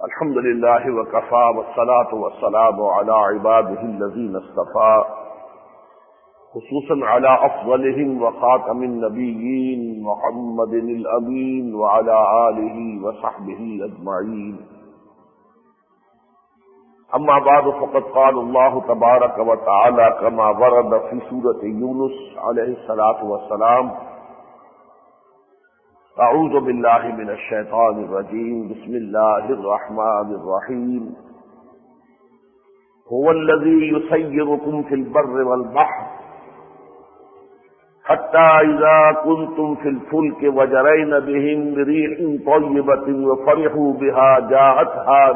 الحمد لله وكفى والصلاة والسلام على عباده الذين اصطفى خصوصا على أفضلهم وخاتم النبيين محمد الأمين وعلى آله وصحبه أجمعين. أما بعد فقد قال الله تبارك وتعالى كما ورد في سورة يونس عليه الصلاة والسلام: أعوذ بالله من الشيطان الرجيم بسم الله الرحمن الرحيم. هو الذي يسيركم في البر والبحر حتى إذا كنتم في الفلك وجرين بهم بريح طيبة وفرحوا بها جاءتها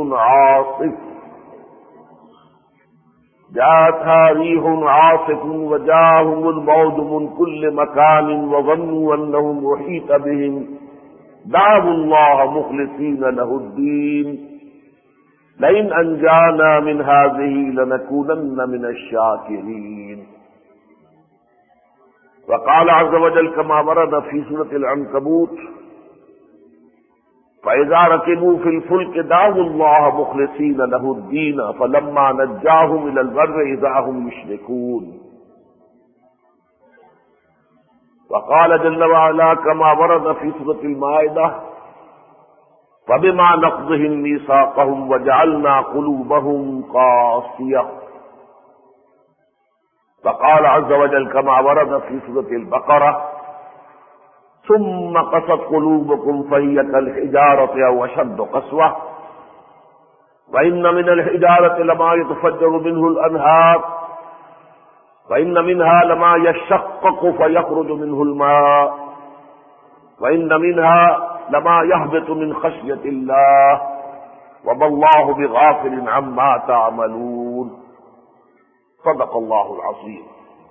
ريح عاصف وجاءهم الموج من كل مكان وظنوا أنهم أحيط بهم دعوا الله مخلصين له الدين لئن أنجانا من هذه لنكونن من الشاكرين. وقال عز وجل كما ورد في سورة العنكبوت: فإذا ركبوا في الفلك دعوا الله مخلصين له الدين فلما نجاهم إلى البر إذا هم يشركون. وقال جل وعلا كما ورد في سورة المائدة: فبما نقضهم ميثاقهم وجعلنا قلوبهم قاسية. وقال عز وجل كما ورد في سورة البقرة: ثم قست قلوبكم فهي كالحجارة أو أشد قسوة وإن من الحجارة لما يتفجر منه الأنهار وإن منها لما يشقق فيخرج منه الماء وإن منها لما يهبط من خشية الله وما الله بغافل عما تعملون. صدق الله العظيم.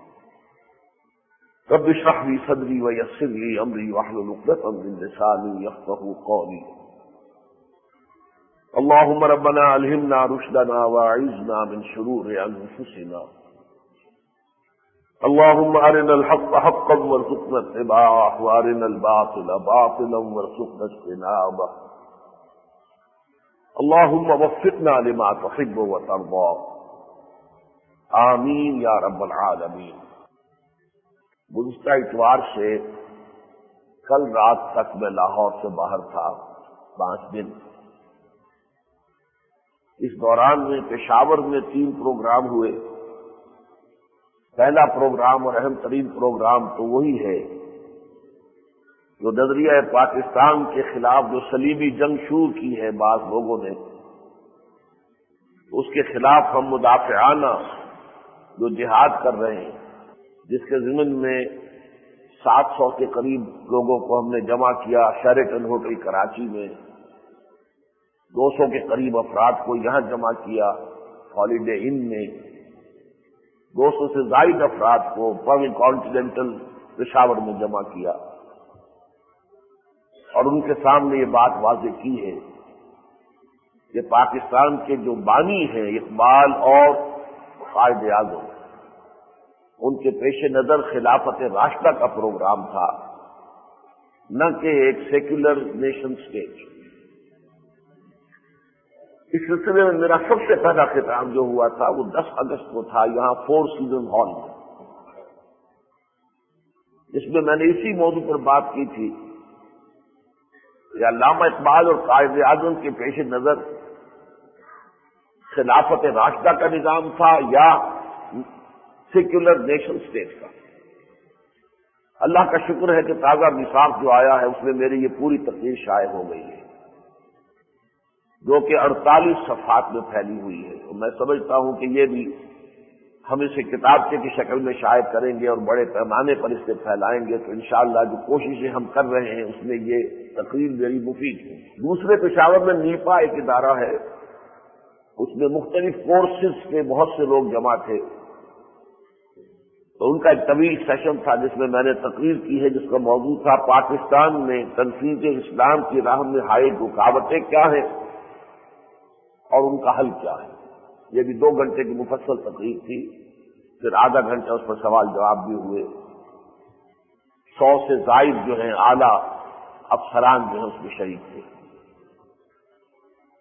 رب اشرح لي صدري ويسر لي امري واحلل عقدة من لساني يفقهوا قولي. اللهم ربنا الهمنا رشدنا واعذنا من شرور انفسنا. اللهم ارنا الحق حقا وارزقنا اتباعه وارنا الباطل باطلا وارزقنا اجتنابه. اللهم وفقنا لما تحب وترضى. آمین یا رب العالمین. گزشتہ اتوار سے کل رات تک میں لاہور سے باہر تھا 5 دن. اس دوران میں پشاور میں 3 پروگرام ہوئے. پہلا پروگرام اور اہم ترین پروگرام تو وہی ہے جو نظریہ پاکستان کے خلاف جو صلیبی جنگ شروع کی ہے بعض لوگوں نے، اس کے خلاف ہم مدافعانہ جو جہاد کر رہے ہیں، جس کے ضمن میں 700 کے قریب لوگوں کو ہم نے جمع کیا شیریٹن ہوٹل کراچی میں، 200 کے قریب افراد کو یہاں جمع کیا ہالیڈے ان میں، 200 سے زائد افراد کو پرل کانٹیننٹل پشاور میں جمع کیا اور ان کے سامنے یہ بات واضح کی ہے کہ پاکستان کے جو بانی ہیں اقبال اور قائد اعظم، ان کے پیش نظر خلافت راشدہ کا پروگرام تھا، نہ کہ ایک سیکولر نیشن اسٹیٹ. اس سلسلے میں میرا سب سے پہلا خطاب جو ہوا تھا وہ 10 اگست کو تھا یہاں 4 سیزن ہال میں، جس میں نے اسی موضوع پر بات کی تھی کہ علامہ اقبال اور قائد اعظم کے پیش نظر خلافت راشدہ کا نظام تھا یا سیکولر نیشن اسٹیٹ کا. اللہ کا شکر ہے کہ تازہ میثاق جو آیا ہے اس میں میری یہ پوری تقریر شائع ہو گئی ہے، جو کہ 48 صفحات میں پھیلی ہوئی ہے. اور میں سمجھتا ہوں کہ یہ بھی ہم اسے کتابچے کی شکل میں شائع کریں گے اور بڑے پیمانے پر اسے پھیلائیں گے تو انشاءاللہ جو کوششیں ہم کر رہے ہیں اس میں یہ تقریر میری مفید ہے. دوسرے پشاور میں نیپا ایک ادارہ ہے، اس میں مختلف کورسز کے بہت سے لوگ جمع تھے، تو ان کا ایک طویل سیشن تھا جس میں نے تقریر کی ہے جس کا موضوع تھا پاکستان میں تنفیذ اسلام کی راہ میں حائل رکاوٹیں کیا ہیں اور ان کا حل کیا ہے. یہ بھی 2 گھنٹے کی مفصل تقریر تھی، پھر آدھا گھنٹہ اس پر سوال جواب بھی ہوئے. 100 سے زائد جو ہیں اعلیٰ افسران جو ہیں اس میں شریک تھے.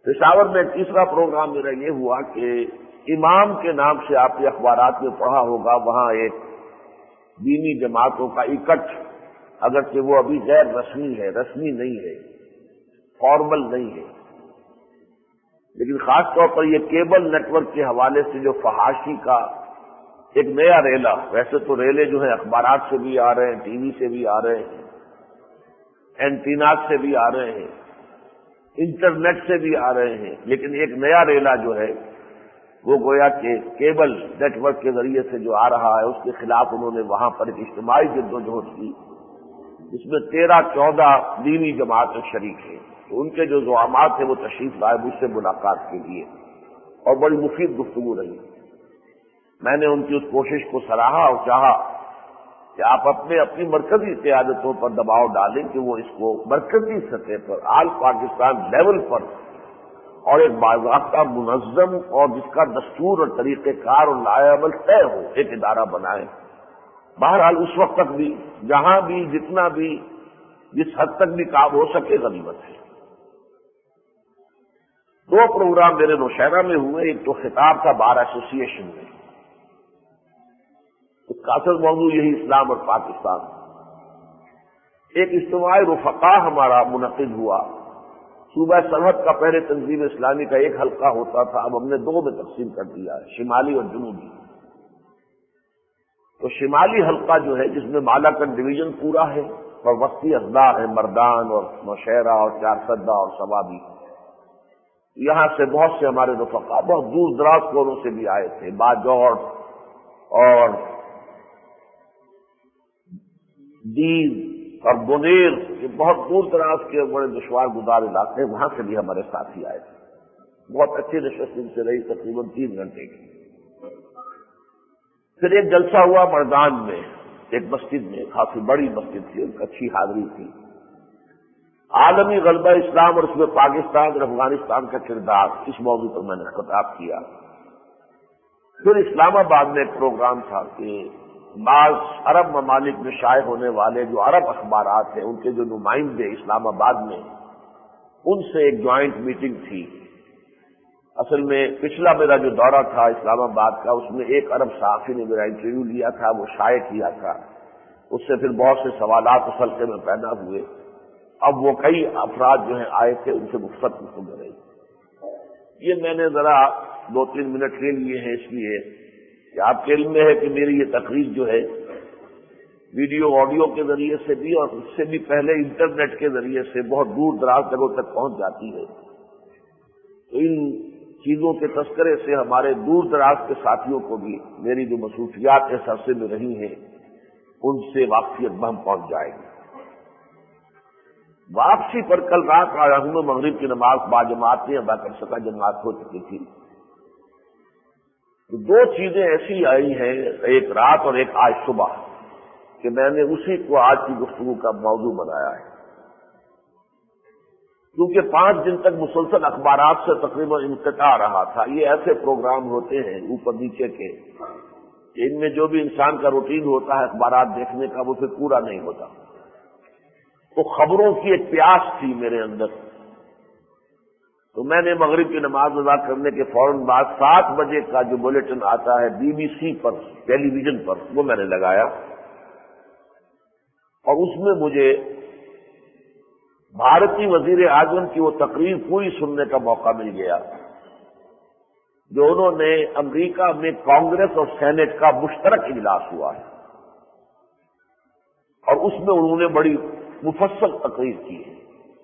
پشاور میں تیسرا پروگرام میرا یہ ہوا کہ امام کے نام سے آپ نے اخبارات میں پڑھا ہوگا، وہاں ایک دینی جماعتوں کا اکٹھ، اگرچہ وہ ابھی غیر رسمی ہے، رسمی نہیں ہے، فارمل نہیں ہے، لیکن خاص طور پر یہ کیبل نیٹ ورک کے حوالے سے جو فحاشی کا ایک نیا ریلا، ویسے تو ریلے جو ہیں اخبارات سے بھی آ رہے ہیں، ٹی وی سے بھی آ رہے ہیں، اینٹینات سے بھی آ رہے ہیں، انٹرنیٹ سے بھی آ رہے ہیں، لیکن ایک نیا ریلا جو ہے وہ گویا کہ کیبل نیٹ ورک کے ذریعے سے جو آ رہا ہے، اس کے خلاف انہوں نے وہاں پر ایک اجتماعی جدوجہد کی، جس میں 13-14 دینی جماعتیں شریک ہیں۔ تو ان کے جو زعامات تھے وہ تشریف لائے مجھ سے ملاقات کے لیے، اور بڑی مفید گفتگو رہی۔ میں نے ان کی اس کوشش کو سراہا اور چاہا کہ آپ اپنی مرکزی قیادتوں پر دباؤ ڈالیں کہ وہ اس کو مرکزی سطح پر، آل پاکستان لیول پر، اور ایک باضابطہ منظم اور جس کا دستور اور طریقہ کار اور لائحہ عمل طے ہو، ایک ادارہ بنائیں۔ بہرحال اس وقت تک بھی، جہاں بھی، جتنا بھی، جس حد تک بھی کام ہو سکے غنیمت ہے۔ 2 پروگرام میرے نوشہرہ میں ہوئے، ایک تو خطاب تھا بار ایسوسی ایشن میں، اس کا اصل موضوع یہی اسلام اور پاکستان۔ ایک اجتماعی رفقا ہمارا منعقد ہوا، صوبہ سرحد کا پہلے تنظیم اسلامی کا ایک حلقہ ہوتا تھا، اب ہم نے 2 میں تقسیم کر دیا ہے، شمالی اور جنوبی۔ تو شمالی حلقہ جو ہے، جس میں مالاکنڈ ڈویژن پورا ہے اور وسطی اضلاع ہے، مردان اور نوشہرہ اور چارسدہ اور سوابی، یہاں سے بہت سے ہمارے رفقا بہت دور دراز کونوں سے بھی آئے تھے، باجوڑ اور دیز اور بنیر، یہ بہت دور دراز کے بڑے دشوار گزار علاقے، وہاں سے بھی ہمارے ساتھی آئے تھے۔ بہت اچھی نشست ان سے رہی، تقریباً 3 گھنٹے کی۔ پھر ایک جلسہ ہوا مردان میں، ایک مسجد میں، کافی بڑی مسجد تھی، ایک اچھی حاضری تھی، عالمی غلبہ اسلام اور اس میں پاکستان اور افغانستان کا کردار، اس موضوع پر میں نے خطاب کیا۔ پھر اسلام آباد میں ایک پروگرام تھا کہ بعض عرب ممالک میں شائع ہونے والے جو عرب اخبارات ہیں، ان کے جو نمائندے اسلام آباد میں، ان سے ایک جوائنٹ میٹنگ تھی۔ اصل میں پچھلا میرا جو دورہ تھا اسلام آباد کا، اس میں ایک عرب صحافی نے میرا انٹرویو لیا تھا، وہ شائع کیا تھا، اس سے پھر بہت سے سوالات اس حلقے میں پیدا ہوئے۔ اب وہ کئی افراد جو ہیں آئے تھے، ان سے مختصر گفتگو رہی۔ یہ میں نے ذرا 2-3 منٹ لے لیے ہیں اس لیے کہ آپ کے علم میں ہے کہ میری یہ تقریر جو ہے ویڈیو آڈیو کے ذریعے سے بھی اور اس سے بھی پہلے انٹرنیٹ کے ذریعے سے بہت دور دراز جگہوں تک پہنچ جاتی ہے۔ تو ان چیزوں کے تذکرے سے ہمارے دور دراز کے ساتھیوں کو بھی میری جو مصروفیات اس عرصے میں رہی ہیں ان سے واقفیت بہم پہنچ جائے گی۔ واپسی پر کل رات آیا ہوں، میں مغرب کی نماز باجماعت نہیں ادا کر سکا، جماعت ہو چکی تھی۔ تو 2 چیزیں ایسی آئی ہیں، ایک رات اور ایک آج صبح، کہ میں نے اسی کو آج کی گفتگو کا موضوع بنایا ہے۔ کیونکہ 5 دن تک مسلسل اخبارات سے تقریباً انقطاع رہا تھا۔ یہ ایسے پروگرام ہوتے ہیں اوپر نیچے کے کہ ان میں جو بھی انسان کا روٹین ہوتا ہے اخبارات دیکھنے کا، وہ پھر پورا نہیں ہوتا۔ تو خبروں کی ایک پیاس تھی میرے اندر، تو میں نے مغرب کی نماز ادا کرنے کے فوراً بعد 7 بجے کا جو بلیٹن آتا ہے BBC پر، ٹیلی ویژن پر، وہ میں نے لگایا، اور اس میں مجھے بھارتی وزیر اعظم کی وہ تقریر پوری سننے کا موقع مل گیا جو انہوں نے امریکہ میں کانگریس اور سینٹ کا مشترک اجلاس ہوا ہے، اور اس میں انہوں نے بڑی مفصل تقریر کی ہے۔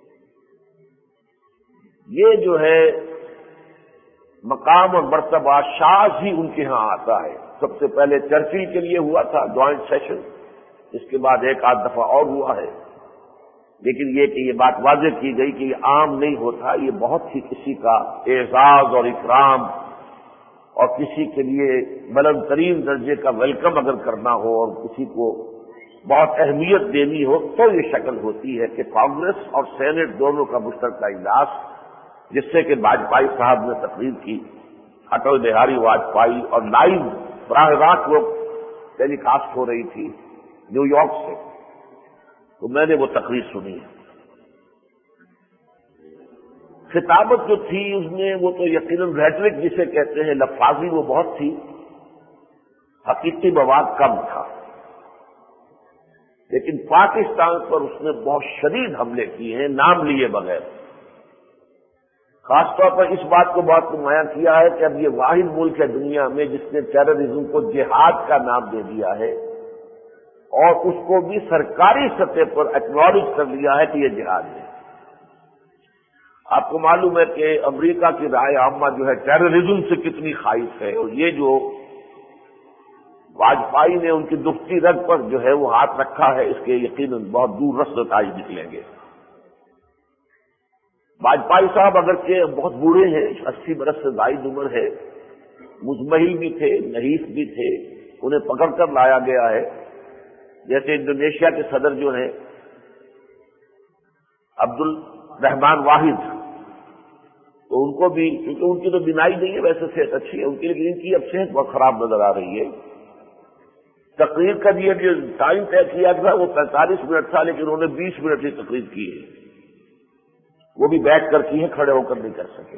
یہ جو ہے مقام اور مرتبہ شاذ ہی ان کے ہاں آتا ہے۔ سب سے پہلے چرچل کے لیے ہوا تھا جوائنٹ سیشن، اس کے بعد 1-8 دفعہ اور ہوا ہے، لیکن یہ کہ یہ بات واضح کی گئی کہ یہ عام نہیں ہوتا، یہ بہت ہی کسی کا اعزاز اور اکرام اور کسی کے لیے بلند ترین درجے کا ویلکم اگر کرنا ہو اور کسی کو بہت اہمیت دینی ہو تو یہ شکل ہوتی ہے کہ کانگریس اور سینٹ دونوں کا مشترکہ اجلاس، جس سے کہ واجپئی صاحب نے تقریر کی، اٹل بہاری واجپئی، اور لائیو براہ راست وہ ٹیلی کاسٹ ہو رہی تھی نیو یارک سے، تو میں نے وہ تقریر سنی۔ خطابت جو تھی اس میں وہ تو یقیناً ریٹرک جسے کہتے ہیں، لفاظی وہ بہت تھی، حقیقی مواد کم تھا، لیکن پاکستان پر اس نے بہت شدید حملے کیے ہیں نام لیے بغیر۔ خاص طور پر اس بات کو بہت نمایاں کیا ہے کہ اب یہ واحد ملک ہے دنیا میں جس نے ٹیررزم کو جہاد کا نام دے دیا ہے، اور اس کو بھی سرکاری سطح پر ایکنالج کر لیا ہے کہ یہ جہاد ہے۔ آپ کو معلوم ہے کہ امریکہ کی رائے عامہ جو ہے ٹیررزم سے کتنی خائف ہے، اور یہ جو واجپائی نے ان کی دفتی رگ پر جو ہے وہ ہاتھ رکھا ہے، اس کے یقیناً بہت دور رس نتائج نکلیں گے۔ واجپائی صاحب اگرچہ بہت بوڑھے ہیں، 80 برس سے زائد عمر ہے، مزمحل بھی تھے، نحیف بھی تھے، انہیں پکڑ کر لایا گیا ہے۔ جیسے انڈونیشیا کے صدر جو ہیں عبد الرحمان واحد، تو ان کو بھی، کیونکہ ان کی تو بینائی نہیں ہے، ویسے صحت اچھی ہے ان کی، لیکن ان کی اب صحت بہت خراب نظر آ رہی ہے۔ تقریر کا جو ٹائم طے کیا تھا وہ 45 منٹ تھا، لیکن انہوں نے 20 منٹ کی تقریر کی ہے، وہ بھی بیٹھ کر کی ہے، کھڑے ہو کر نہیں کر سکے۔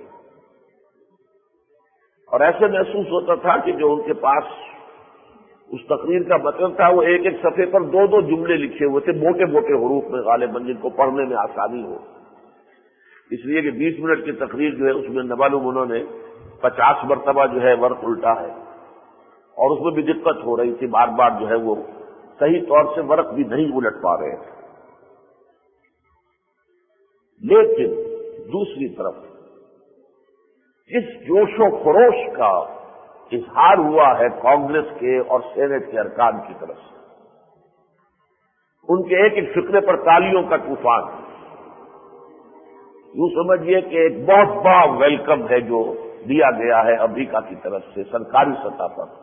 اور ایسے محسوس ہوتا تھا کہ جو ان کے پاس اس تقریر کا متن تھا وہ ایک ایک صفحے پر 2 جملے لکھے ہوئے تھے، موٹے موٹے حروف میں غالباً، جن کو پڑھنے میں آسانی ہو، اس لیے کہ 20 منٹ کی تقریر جو ہے اس میں نہ معلوم انہوں نے 50 مرتبہ جو ہے ورق الٹا ہے، اور اس میں بھی دقت ہو رہی تھی، بار بار جو ہے وہ صحیح طور سے ورق بھی نہیں الٹ پا رہے تھے۔ لیکن دوسری طرف اس جوش و خروش کا اظہار ہوا ہے کانگریس کے اور سینٹ کے ارکان کی طرف سے، ان کے ایک ایک فقرے پر تالیوں کا طوفان، یوں سمجھیے کہ ایک بہت بڑا ویلکم ہے جو دیا گیا ہے امریکہ کی طرف سے سرکاری سطح پر۔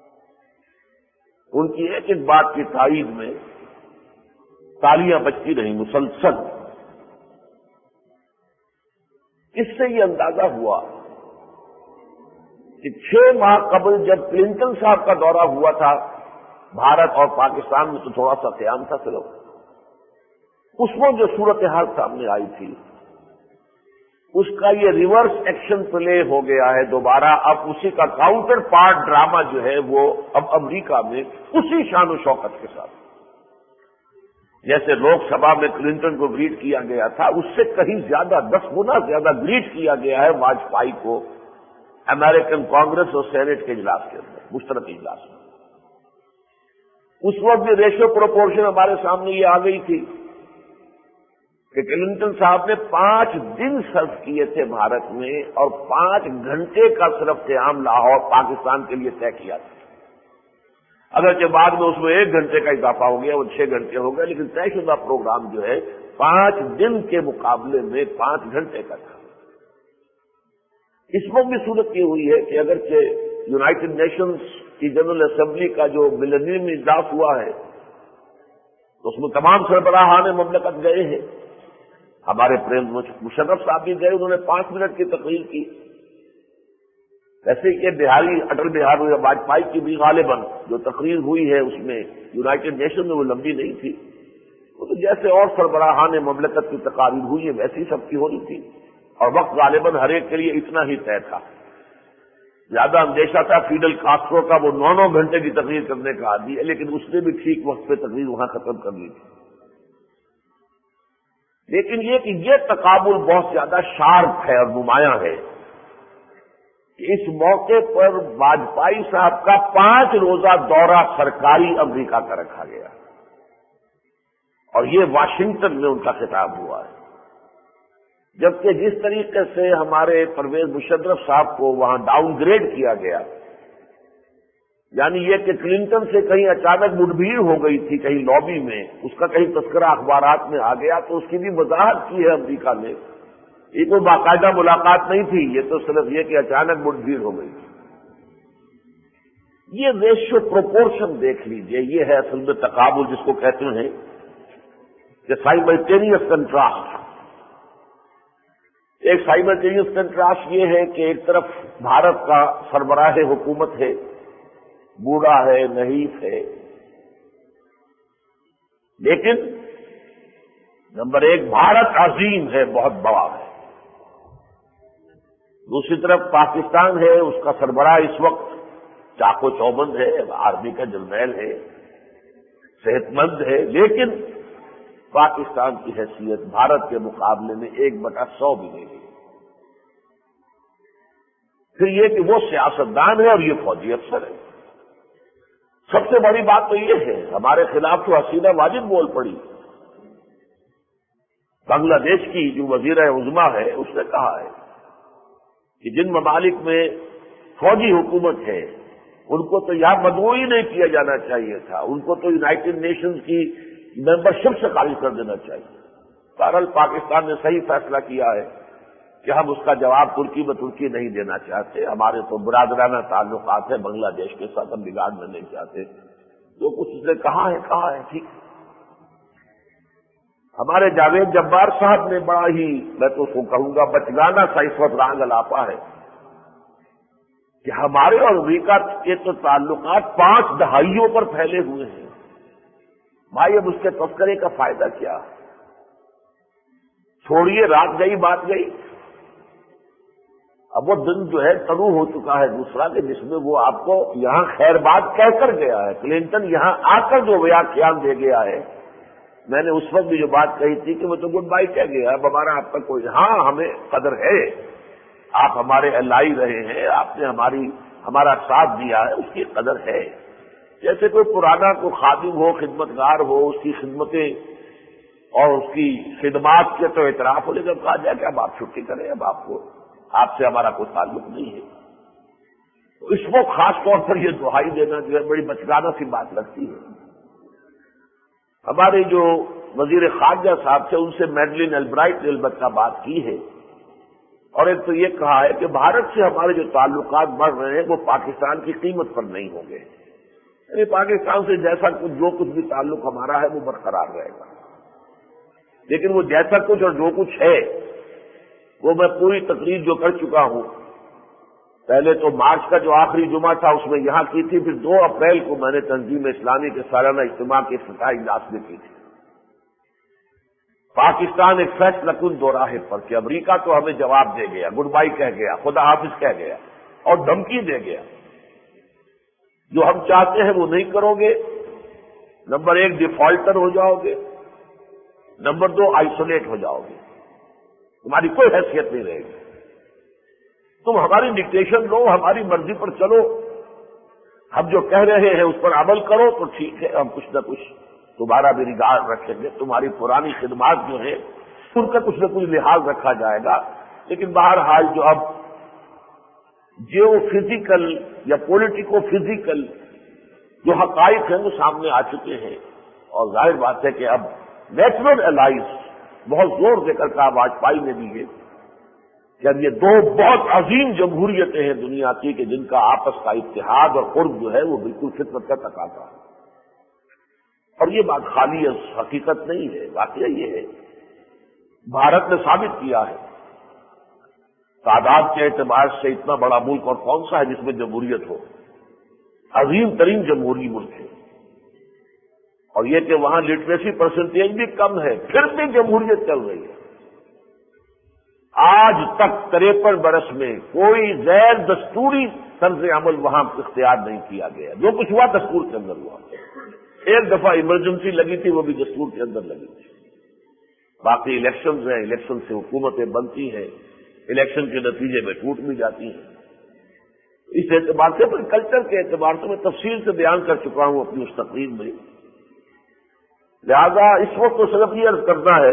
ان کی ایک ایک بات کی تائید میں تالیاں بجتی رہیں مسلسل۔ اس سے یہ اندازہ ہوا کہ 6 ماہ قبل جب کلنٹن صاحب کا دورہ ہوا تھا بھارت اور پاکستان میں، تو تھوڑا سا قیام تھا صرف، اس میں جو صورتحال سامنے آئی تھی اس کا یہ ریورس ایکشن پلے ہو گیا ہے دوبارہ۔ اب اسی کا کاؤنٹر پارٹ ڈرامہ جو ہے وہ اب امریکہ میں اسی شان و شوکت کے ساتھ، جیسے لوک سبھا میں کلنٹن کو گریٹ کیا گیا تھا، اس سے کہیں زیادہ 10 گنا زیادہ گریٹ کیا گیا ہے واجپائی کو امریکن کانگریس اور سینٹ کے اجلاس کے اندر، مشترک اجلاس میں۔ اس وقت بھی ریشو پروپورشن ہمارے سامنے یہ آ گئی تھی کہ کلنٹن صاحب نے 5 دن صرف کیے تھے بھارت میں، اور 5 گھنٹے کا صرف قیام لاہور پاکستان کے لیے طے کیا تھا۔ اگرچہ بعد میں اس میں 1 گھنٹے کا اضافہ ہو گیا، وہ 6 گھنٹے ہو گئے، لیکن طے شدہ پروگرام جو ہے 5 دن کے مقابلے میں 5 گھنٹے کا تھا۔ اس وقت بھی صورت یہ ہوئی ہے کہ اگرچہ یونائٹڈ نیشنز کی جنرل اسمبلی کا جو ملینیم اجلاس ہوا ہے تو اس میں تمام سربراہان مملکت گئے ہیں، ہمارے پریم مشرف صاحب بھی گئے، انہوں نے 5 منٹ کی تقریر کی، ایسے کہ اٹل بہاری واجپائی کی بھی غالباً جو تقریر ہوئی ہے اس میں یونائٹڈ نیشن میں وہ لمبی نہیں تھی، وہ تو جیسے اور سربراہان مملکت کی تقاریر ہوئی ہے ویسی سب کی ہونی تھی، اور وقت غالباً ہر ایک کے لیے اتنا ہی طے تھا۔ زیادہ اندیشہ تھا فیڈل کاسٹرو کا، وہ 9 گھنٹے کی تقریر کرنے کا عادی ہے، لیکن اس نے بھی ٹھیک وقت پہ تقریر وہاں ختم کر لی تھی۔ لیکن یہ کہ یہ تقابل بہت زیادہ شارپ ہے اور نمایاں ہے کہ اس موقع پر واجپائی صاحب کا 5 روزہ دورہ سرکاری امریکہ کا رکھا گیا، اور یہ واشنگٹن میں ان کا خطاب ہوا ہے، جبکہ جس طریقے سے ہمارے پرویز مشرف صاحب کو وہاں ڈاؤن گریڈ کیا گیا، یعنی یہ کہ کلنٹن سے کہیں اچانک مڈبھیڑ ہو گئی تھی کہیں لابی میں، اس کا کہیں تذکرہ اخبارات میں آ گیا، تو اس کی بھی وضاحت کی ہے امریکہ نے، یہ کوئی باقاعدہ ملاقات نہیں تھی، یہ تو صرف یہ کہ اچانک مڈبھیڑ ہو گئی۔ یہ ریشو پروپورشن دیکھ لیجئے، یہ ہے اصل میں تقابل جس کو کہتے ہیں کہ سائملٹینیس کنٹراسٹ۔ ایک سائملٹینیس کنٹراسٹ یہ ہے کہ ایک طرف بھارت کا سربراہ حکومت ہے، بوڑھا ہے، نحیف ہے، لیکن نمبر 1 بھارت عظیم ہے، بہت بڑا ہے، دوسری طرف پاکستان ہے، اس کا سربراہ اس وقت چاقو چوبند ہے، آرمی کا جرنیل ہے، صحت مند ہے، لیکن پاکستان کی حیثیت بھارت کے مقابلے میں 1/100 بھی نہیں ہے۔ پھر یہ کہ وہ سیاستدان ہے اور یہ فوجی افسر ہے۔ سب سے بڑی بات تو یہ ہے، ہمارے خلاف تو حسینہ واجد بول پڑی۔ بنگلہ دیش کی جو وزیر عظمیٰ ہے اس نے کہا ہے کہ جن ممالک میں فوجی حکومت ہے ان کو تو یہاں مدعو ہی نہیں کیا جانا چاہیے تھا، ان کو تو یونائٹڈ نیشنز کی ممبرشپ سے خارج کر دینا چاہیے۔ بہرحال پاکستان نے صحیح فیصلہ کیا ہے کہ ہم اس کا جواب ترکی میں ترکی نہیں دینا چاہتے، ہمارے تو برادرانہ تعلقات ہیں بنگلہ دیش کے ساتھ، ہم بگاڑنا نہیں چاہتے۔ جو کچھ اس نے کہا ہے ٹھیک ہے۔ ہمارے جاوید جبار صاحب نے بڑا ہی، میں تو اس کو کہوں گا بچگانہ سا اس وقت رانگ الاپا ہے کہ ہمارے اور امریکہ کے تو تعلقات 5 دہائیوں پر پھیلے ہوئے ہیں۔ بھائی اب اس کے تذکرے کا فائدہ کیا؟ چھوڑیے، رات گئی بات گئی۔ اب وہ دن جو ہے طلوع ہو چکا ہے دوسرا کہ جس میں وہ آپ کو یہاں خیر بات کہہ کر گیا ہے، کلنٹن یہاں آ کر جو ویاخیان دے گیا ہے۔ میں نے اس وقت بھی جو بات کہی تھی کہ وہ تو گڈ بائی کہہ گیا، اب ہمارا آپ کا کوئی، ہاں ہمیں قدر ہے، آپ ہمارے الائی رہے ہیں، آپ نے ہمارا ساتھ دیا ہے، اس کی قدر ہے۔ جیسے کوئی پرانا کوئی خادم ہو، خدمتگار ہو، اس کی خدمتیں اور اس کی خدمات کے تو اعتراف ہو، لیکن کہا جائے کہ اب آپ چھٹی کریں، اب آپ سے ہمارا کوئی تعلق نہیں ہے۔ تو اس وقت خاص طور پر یہ دہائی دینا جو ہے بڑی بچگانہ سی بات لگتی ہے۔ ہمارے جو وزیر خارجہ صاحب تھے ان سے میڈلن البرائٹ نے البتہ بات کی ہے، اور ایک تو یہ کہا ہے کہ بھارت سے ہمارے جو تعلقات بڑھ رہے ہیں وہ پاکستان کی قیمت پر نہیں ہوں گے، یعنی پاکستان سے جیسا کچھ جو کچھ بھی تعلق ہمارا ہے وہ برقرار رہے گا، لیکن وہ جیسا کچھ اور جو کچھ ہے وہ میں پوری تقریر جو کر چکا ہوں، پہلے تو مارچ کا جو آخری جمعہ تھا اس میں یہاں کی تھی، پھر 2 اپریل کو میں نے تنظیم اسلامی کے سالانہ اجتماع کے افتتاحی اجلاس میں کی تھی۔ پاکستان ایک فیصلہ کن دوراہے پر کہ امریکہ تو ہمیں جواب دے گیا، گڈ بائی کہہ گیا، خدا حافظ کہہ گیا اور دھمکی دے گیا، جو ہم چاہتے ہیں وہ نہیں کرو گے، نمبر 1 ڈیفالٹر ہو جاؤ گے، نمبر 2 آئسولیٹ ہو جاؤ گے، تمہاری کوئی حیثیت نہیں رہے گی، تم ہماری ڈکٹیشن لو، ہماری مرضی پر چلو، ہم جو کہہ رہے ہیں اس پر عمل کرو تو ٹھیک ہے، ہم کچھ نہ کچھ تمہارا بھی ریگارڈ رکھیں گے، تمہاری پرانی خدمات جو ہیں ان کا کچھ نہ کچھ لحاظ رکھا جائے گا۔ لیکن بہرحال جو اب جیو فزیکل یا پولیٹیکو فزیکل جو حقائق ہیں وہ سامنے آ چکے ہیں، اور ظاہر بات ہے کہ اب نیچرل الائز بہت زور دے کر کہا واجپئی نے بھی یہ کہ اب یہ 2 بہت عظیم جمہوریتیں ہیں دنیا کی کہ جن کا آپس کا اتحاد اور قرب جو ہے وہ بالکل فطرت کا تقاضا ہے، اور یہ بات خالی حقیقت نہیں ہے، واقعہ یہ ہے بھارت نے ثابت کیا ہے، تعداد کے اعتبار سے اتنا بڑا ملک اور کون سا ہے جس میں جمہوریت ہو، عظیم ترین جمہوری ملک ہے، اور یہ کہ وہاں لٹریسی پرسنٹیج بھی کم ہے، پھر بھی جمہوریت چل رہی ہے۔ آج تک 53 برس میں کوئی غیر دستوری طرز عمل وہاں اختیار نہیں کیا گیا، جو کچھ ہوا دستور کے اندر ہوا، ایک دفعہ ایمرجنسی لگی تھی وہ بھی دستور کے اندر لگی تھی، باقی الیکشنز ہیں، الیکشن سے حکومتیں بنتی ہیں، الیکشن کے نتیجے میں ٹوٹ بھی جاتی ہیں۔ اس اعتبار سے پھر کلچر کے اعتبار سے میں تفصیل سے بیان کر چکا ہوں اپنی اس تقریر میں، لہذا اس وقت تو صرف یہ عرض کرنا ہے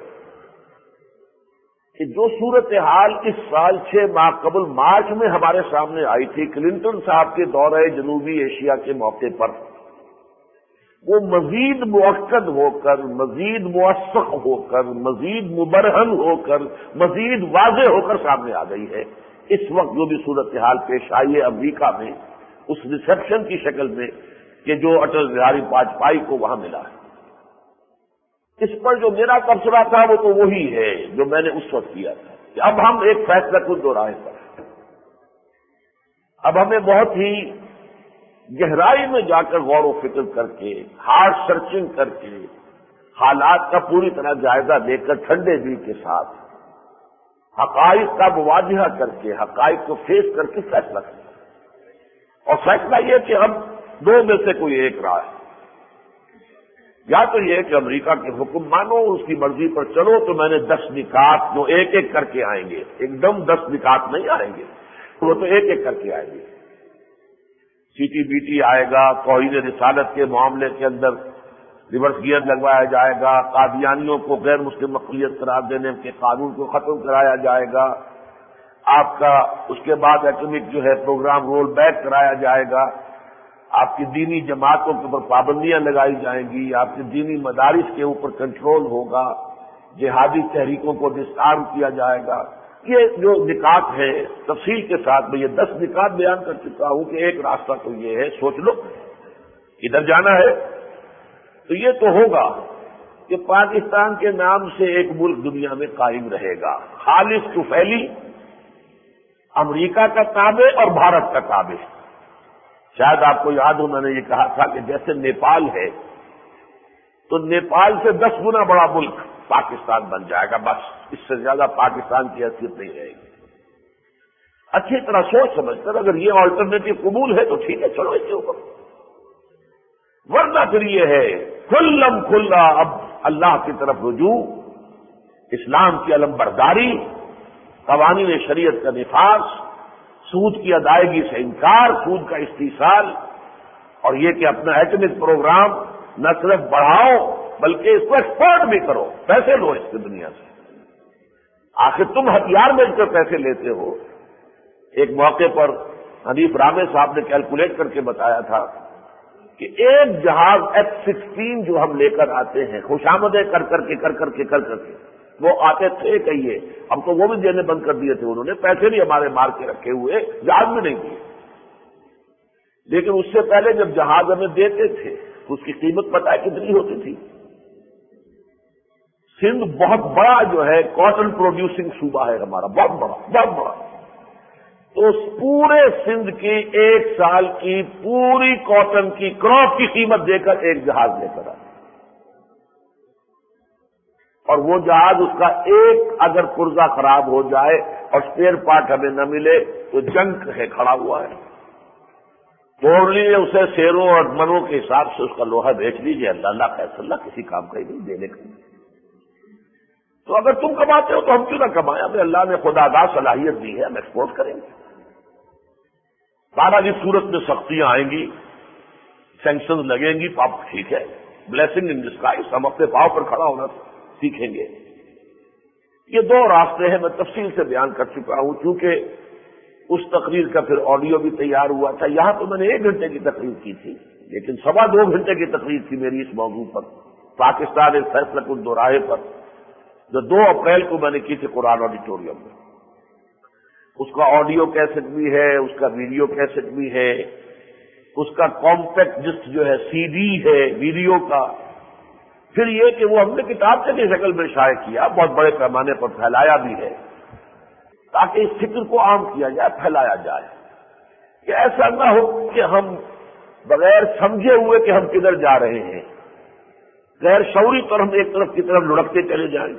کہ جو صورتحال اس سال 6 ماہ قبل مارچ میں ہمارے سامنے آئی تھی کلنٹن صاحب کے دورہ جنوبی ایشیا کے موقع پر، وہ مزید مؤکد ہو کر، مزید موثق ہو کر، مزید مبرہن ہو کر، مزید واضح ہو کر سامنے آ گئی ہے۔ اس وقت جو بھی صورتحال پیش آئی ہے امریکہ میں اس ریسیپشن کی شکل میں کہ جو اٹل بہاری واجپئی کو وہاں ملا ہے، اس پر جو میرا تبصرہ تھا وہ تو وہی ہے جو میں نے اس وقت کیا تھا کہ اب ہم ایک فیصلہ کن دوراہے پر ہیں، اب ہمیں بہت ہی گہرائی میں جا کر غور و فکر کر کے، ہارڈ سرچنگ کر کے، حالات کا پوری طرح جائزہ لے کر ٹھنڈے دل کے ساتھ حقائق کا مواجہہ کر کے، حقائق کو فیس کر کے فیصلہ کرنا، اور فیصلہ یہ کہ اب دو میں سے کوئی ایک رائے، یا تو یہ کہ امریکہ کے حکم مانو، اس کی مرضی پر چلو، تو میں نے 10 نکات جو ایک ایک کر کے آئیں گے، ایک دم 10 نکات نہیں آئیں گے، وہ تو ایک ایک کر کے آئیں گے۔ سی ٹی بی ٹی آئے گا، توہین رسالت کے معاملے کے اندر ریورس گیئر لگوایا جائے گا، قادیانیوں کو غیر مسلم اقلیت قرار دینے کے قانون کو ختم کرایا جائے گا، آپ کا اس کے بعد ایٹمک جو ہے پروگرام رول بیک کرایا جائے گا، آپ کی دینی جماعتوں کے اوپر پابندیاں لگائی جائیں گی، آپ کی دینی مدارس کے اوپر کنٹرول ہوگا، جہادی تحریکوں کو ڈسارم کیا جائے گا۔ یہ جو نکات ہیں تفصیل کے ساتھ میں یہ 10 نکات بیان کر چکا ہوں کہ ایک راستہ تو یہ ہے، سوچ لو ادھر جانا ہے تو یہ تو ہوگا کہ پاکستان کے نام سے ایک ملک دنیا میں قائم رہے گا، خالص طفیلی، امریکہ کا تابع اور بھارت کا تابع۔ شاید آپ کو یاد ہو میں نے یہ کہا تھا کہ جیسے نیپال ہے تو نیپال سے 10 گنا بڑا ملک پاکستان بن جائے گا، بس اس سے زیادہ پاکستان کی حیثیت نہیں رہے گی۔ اچھی طرح سوچ سمجھ کر اگر یہ آلٹرنیٹو قبول ہے تو ٹھیک ہے، چلو اس کے اوپر، ورنہ پھر یہ ہے کھلم کھلا اب اللہ کی طرف رجوع، اسلام کی علم برداری، قوانین شریعت کا نفاذ، سود کی ادائیگی سے انکار، سود کا استحصال، اور یہ کہ اپنا ایٹمک پروگرام نہ صرف بڑھاؤ بلکہ اس کو ایکسپورٹ بھی کرو، پیسے لو اس کی دنیا سے۔ آخر تم ہتھیار بیچ کر پیسے لیتے ہو۔ ایک موقع پر حنیف رامے صاحب نے کیلکولیٹ کر کے بتایا تھا کہ ایک جہاز F-16 جو ہم لے کر آتے ہیں، خوشامدیں کر کر کے وہ آتے تھے کہیے، اب تو وہ بھی دینے بند کر دیے تھے انہوں نے، پیسے بھی ہمارے مار کے رکھے ہوئے، جہاز بھی نہیں دیے، لیکن اس سے پہلے جب جہاز ہمیں دیتے تھے تو اس کی قیمت پتہ ہے کتنی ہوتی تھی؟ سندھ بہت بڑا جو ہے کاٹن پروڈیوسنگ صوبہ ہے ہمارا، بہت بڑا، تو اس پورے سندھ کی ایک سال کی پوری کاٹن کی کراپ کی قیمت دے کر ایک جہاز لے کر آئے، اور وہ جہاز اس کا ایک اگر پرزہ خراب ہو جائے اور اسپیئر پارٹ ہمیں نہ ملے تو جنک ہے، کھڑا ہوا ہے، توڑ لیجیے اسے سیروں اور منوں کے حساب سے اس کا لوہا بیچ لیجیے، اللہ فیصلہ کسی کام کا ہی نہیں دینے کا۔ تو اگر تم کماتے ہو تو ہم کیوں نہ کمائیں؟ ہمیں اللہ نے خدا داد صلاحیت دی ہے، ہم ایکسپورٹ کریں گے۔ بہرحال اس صورت میں سختیاں آئیں گی، سینکشنز لگیں گی، پاپ ٹھیک ہے، بلیسنگ ان ڈسگائز، ہم اپنے پاؤں پر کھڑا ہونا سیکھیں گے۔ یہ 2 راستے ہیں، میں تفصیل سے بیان کر چکا ہوں، چونکہ اس تقریر کا پھر آڈیو بھی تیار ہوا تھا۔ یہاں تو میں نے 1 گھنٹے کی تقریر کی تھی، لیکن 2.25 گھنٹے کی تقریر تھی میری اس موضوع پر، پاکستان ایک فیصلہ کن دوراہے پر، جو 2 اپریل کو میں نے کی تھی قرآن آڈیٹوریم میں۔ اس کا آڈیو کیسٹ بھی ہے، اس کا ویڈیو کیسٹ بھی ہے، اس کا کمپیکٹ ڈسک جو ہے CD ہے ویڈیو کا، پھر یہ کہ وہ ہم نے کتاب کی شکل میں شائع کیا، بہت بڑے پیمانے پر پھیلایا بھی ہے، تاکہ اس فکر کو عام کیا جائے، پھیلایا جائے، کہ ایسا نہ ہو کہ ہم بغیر سمجھے ہوئے کہ ہم کدھر جا رہے ہیں، غیر شعوری طور ہم ایک طرف کی طرف لڑکتے چلے جائیں۔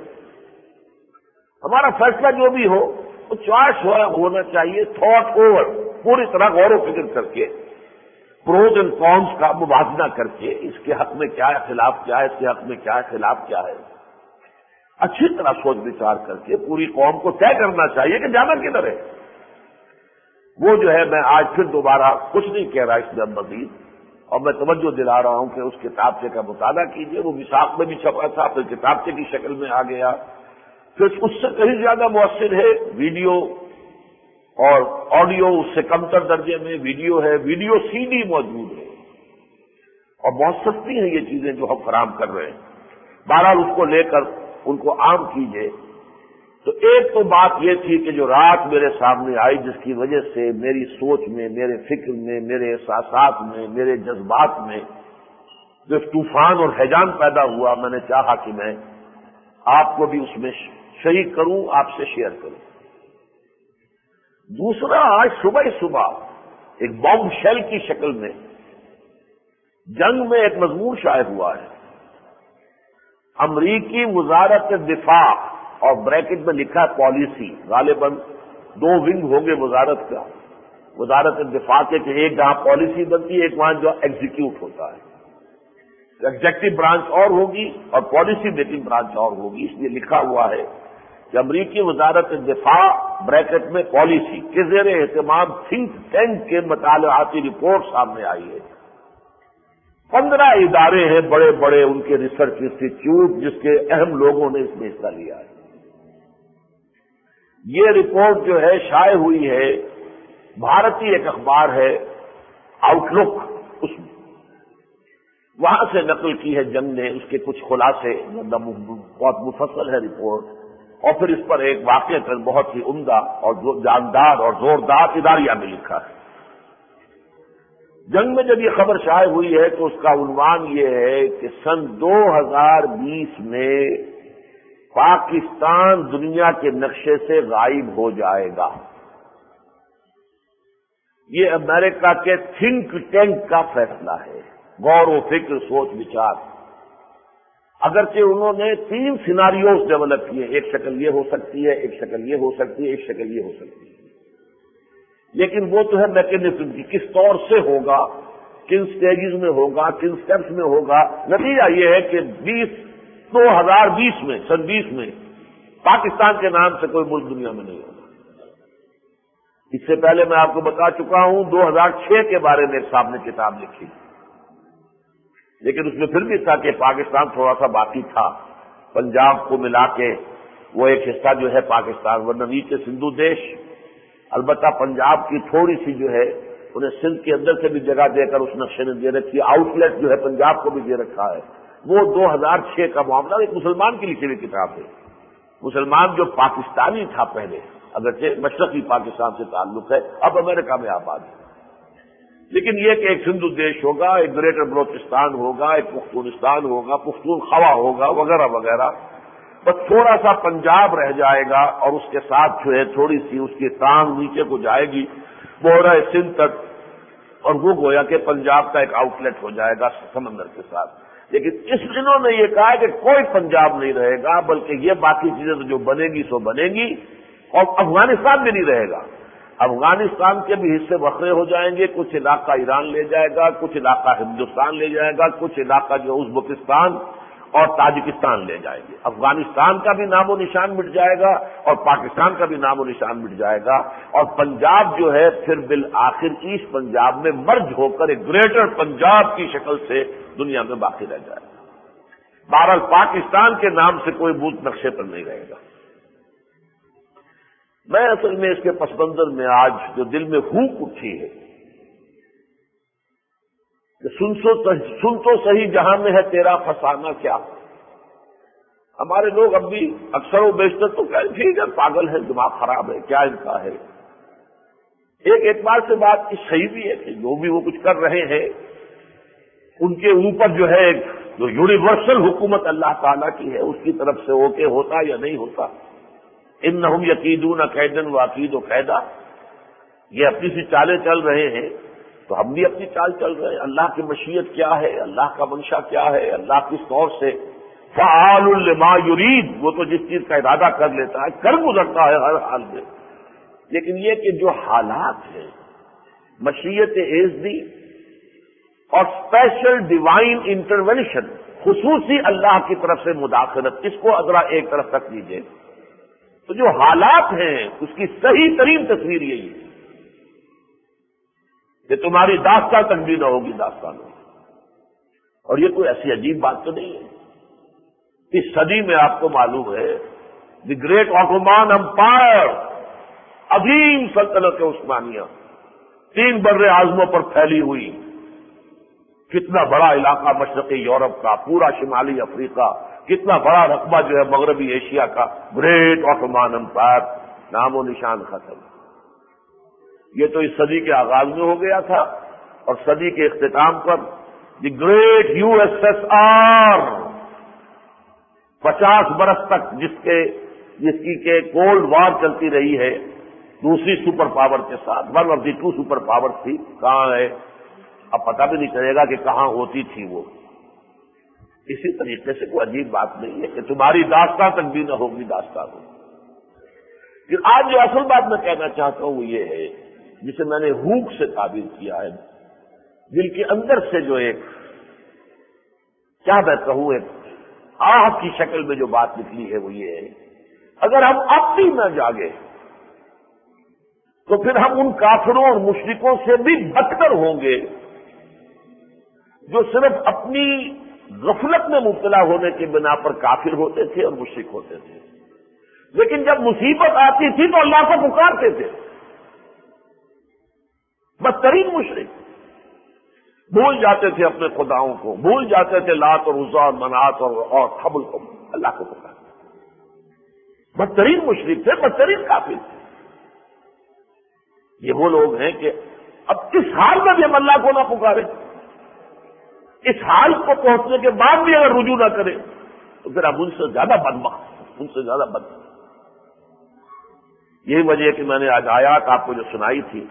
ہمارا فیصلہ جو بھی ہو وہ چوائس ہونا چاہیے، تھاٹ اوور، پوری طرح غور و فکر کر کے، پروز اینڈ کونس کا موازنہ کر کے، اس کے حق میں کیا ہے، خلاف کیا ہے، اس کے حق میں کیا ہے، خلاف کیا ہے، اچھی طرح سوچ بچار کر کے پوری قوم کو طے کرنا چاہیے کہ جانا کدھر ہے۔ وہ جو ہے میں آج پھر دوبارہ کچھ نہیں کہہ رہا اس میں مزید، اور میں توجہ دلا رہا ہوں کہ اس کتابچے کا مطالعہ کیجیے، وہ وثاق میں بھی چھپا تھا، پھر کتابچے کی شکل میں آ گیا، پھر اس سے کہیں زیادہ مؤثر ہے ویڈیو اور آڈیو، اس سے کمتر درجے میں ویڈیو ہے، ویڈیو CD موجود ہے، اور بہت سستی ہیں یہ چیزیں جو ہم فراہم کر رہے ہیں۔ بہرحال اس کو لے کر ان کو عام کیجیے۔ تو ایک تو بات یہ تھی کہ جو رات میرے سامنے آئی، جس کی وجہ سے میری سوچ میں، میرے فکر میں، میرے احساسات میں، میرے جذبات میں جو طوفان اور ہیجان پیدا ہوا، میں نے چاہا کہ میں آپ کو بھی اس میں شریک کروں، آپ سے شیئر کروں۔ دوسرا، آج صبح ایک بام شیل کی شکل میں جنگ میں ایک مضمون شائع ہوا ہے۔ امریکی وزارت دفاع اور بریکٹ میں لکھا ہے پالیسی. غالباً 2 ونگ ہوں گے وزارت کا, وزارت دفاع کے, کہ ایک جہاں پالیسی بنتی ہے, ایک وہاں جو ایگزیکیوٹ ہوتا ہے. ایگزیکٹو برانچ اور ہوگی اور پالیسی میکنگ برانچ اور ہوگی. اس لیے لکھا ہوا ہے کہ امریکی وزارت دفاع بریکٹ میں پالیسی کے زیر اہتمام تھنک ٹینک کے مطالعاتی رپورٹ سامنے آئی ہے. 15 ادارے ہیں بڑے بڑے ان کے ریسرچ انسٹیٹیوٹ جس کے اہم لوگوں نے اس میں حصہ لیا ہے. یہ رپورٹ جو ہے شائع ہوئی ہے, بھارتی ایک اخبار ہے آؤٹ لک, اس میں وہاں سے نقل کی ہے جنگ نے, اس کے کچھ خلاصے, بہت مفصل ہے رپورٹ, اور پھر اس پر ایک واقعہ بہت ہی عمدہ اور جاندار اور زوردار اداریہ میں لکھا ہے. جنگ میں جب یہ خبر شائع ہوئی ہے تو اس کا عنوان یہ ہے کہ سن 2020 میں پاکستان دنیا کے نقشے سے غائب ہو جائے گا. یہ امریکہ کے تھنک ٹینک کا فیصلہ ہے, غور و فکر, سوچ وچار. اگرچہ انہوں نے 3 سیناریوز ڈیولپ کیے, ایک شکل یہ ہو سکتی ہے, ایک شکل یہ ہو سکتی ہے, ایک شکل یہ ہو سکتی ہے, لیکن وہ تو ہے میکینزم کی, کس طور سے ہوگا, کن سٹیجز میں ہوگا, کن سٹیپس میں ہوگا. نتیجہ یہ ہے کہ 2020 میں, سن 20 میں پاکستان کے نام سے کوئی ملک دنیا میں نہیں ہوگا. اس سے پہلے میں آپ کو بتا چکا ہوں 2006 کے بارے میں ایک صاحب نے کتاب لکھی, لیکن اس میں پھر بھی تھا کہ پاکستان تھوڑا سا باقی تھا, پنجاب کو ملا کے وہ ایک حصہ جو ہے پاکستان, ورنہ نیچے سندھو دیش. البتہ پنجاب کی تھوڑی سی جو ہے انہیں سندھ کے اندر سے بھی جگہ دے کر اس نقشے نے دے رکھی ہے, آؤٹ لیٹ جو ہے پنجاب کو بھی دے رکھا ہے. وہ 2006 کا معاملہ ایک مسلمان کی لکھی ہوئی کتاب ہے. مسلمان جو پاکستانی تھا پہلے, اگرچہ مشرقی پاکستان سے تعلق ہے, اب امریکہ میں آباد ہے, لیکن یہ کہ ایک سندھو دیش ہوگا, ایک گریٹر بلوچستان ہوگا, ایک پختونستان ہوگا, پختونخوا ہوگا, وغیرہ وغیرہ. بس تھوڑا سا پنجاب رہ جائے گا اور اس کے ساتھ جو ہے تھوڑی سی اس کی ٹانگ نیچے کو جائے گی بحیرہ سندھ تک, اور وہ گویا کہ پنجاب کا ایک آؤٹ لیٹ ہو جائے گا سمندر کے ساتھ. لیکن اس دنوں نے یہ کہا کہ کوئی پنجاب نہیں رہے گا, بلکہ یہ باقی چیزیں تو جو بنے گی سو بنے گی, اور افغانستان بھی نہیں رہے گا. افغانستان کے بھی حصے بکھرے ہو جائیں گے, کچھ علاقہ ایران لے جائے گا, کچھ علاقہ ہندوستان لے جائے گا, کچھ علاقہ جو ازبکستان اور تاجکستان لے جائیں گے. افغانستان کا بھی نام و نشان مٹ جائے گا اور پاکستان کا بھی نام و نشان مٹ جائے گا, اور پنجاب جو ہے پھر بالآخر ایسٹ پنجاب میں مرج ہو کر ایک گریٹر پنجاب کی شکل سے دنیا میں باقی رہ جائے گا. بہرحال پاکستان کے نام سے کوئی ملک نقشے پر نہیں رہے گا. میں اصل میں اس کے پس منظر میں آج جو دل میں ہوک اٹھی ہے کہ سن تو صحیح جہاں میں ہے تیرا فسانہ کیا. ہمارے لوگ اب بھی اکثر و بیشتر تو کہیں ٹھیک ہے, پاگل ہے, دماغ خراب ہے, کیا ان کا ہے. ایک اعتبار سے بات صحیح بھی ہے کہ جو بھی وہ کچھ کر رہے ہیں ان کے اوپر جو ہے جو یونیورسل حکومت اللہ تعالیٰ کی ہے اس کی طرف سے اوکے ہوتا یا نہیں ہوتا. انہم یکیدون کیدن واکید قیدا, یہ اپنی سی چالیں چل رہے ہیں تو ہم بھی اپنی چال چل رہے ہیں. اللہ کی مشیت کیا ہے, اللہ کا منشا کیا ہے, اللہ کس طور سے فعال لما یرید, وہ تو جس چیز کا ارادہ کر لیتا ہے کر گزرتا ہے ہر حال میں. لیکن یہ کہ جو حالات ہیں, مشیت ایزدی اور اسپیشل ڈیوائن انٹرونشن, خصوصی اللہ کی طرف سے مداخلت, اس کو ذرا ایک طرف رکھ لیجیے. تو جو حالات ہیں اس کی صحیح ترین تصویر یہی ہے کہ تمہاری داستان تک بھی نہ ہوگی داستان ہوگی. اور یہ کوئی ایسی عجیب بات تو نہیں ہے. اس صدی میں آپ کو معلوم ہے دی گریٹ آٹومان امپائر, عظیم سلطنت عثمانیہ 3 بر اعظموں پر پھیلی ہوئی, کتنا بڑا علاقہ مشرقی یورپ کا, پورا شمالی افریقہ, کتنا بڑا رقبہ جو ہے مغربی ایشیا کا, گریٹ آٹومان امپائر, نام و نشان ختم. یہ تو اس صدی کے آغاز میں ہو گیا تھا, اور صدی کے اختتام پر دی گریٹ USSR 50 برس تک جس کی کولڈ وار چلتی رہی ہے دوسری سپر پاور کے ساتھ, 1 of the 2 سپر پاور تھی, کہاں ہے اب پتہ بھی نہیں چلے گا کہ کہاں ہوتی تھی وہ. اسی طریقے سے کوئی عجیب بات نہیں ہے کہ تمہاری داستان تک بھی نہ ہوگی داستان ہو. پھر آج جو اصل بات میں کہنا چاہتا ہوں وہ یہ ہے جسے میں نے ہوک سے تعبیر کیا ہے، دل کے اندر سے جو ایک کیا میں کہوں ایک آہ کی شکل میں جو بات نکلی ہے وہ یہ ہے، اگر ہم اب بھی نہ جاگے تو پھر ہم ان کافروں اور مشرکوں سے بھی بدتر ہوں گے جو صرف اپنی غفلت میں مبتلا ہونے کی بنا پر کافر ہوتے تھے اور مشرک ہوتے تھے، لیکن جب مصیبت آتی تھی تو اللہ کو پکارتے تھے. بدترین مشرک بھول جاتے تھے اپنے خداؤں کو، بھول جاتے تھے لات اور عزا اور منات اور حبل کو، اللہ کو پکارتے. بدترین مشرک تھے، بدترین کافر تھے. یہ وہ لوگ ہیں کہ اب اس حال میں بھی ہم اللہ کو نہ پکارے، اس حال کو پہنچنے کے بعد بھی اگر رجوع نہ کریں تو پھر اب ان سے زیادہ بدبخت، ان سے زیادہ بدبخت. یہی وجہ ہے کہ میں نے آج آیات آپ کو جو سنائی تھی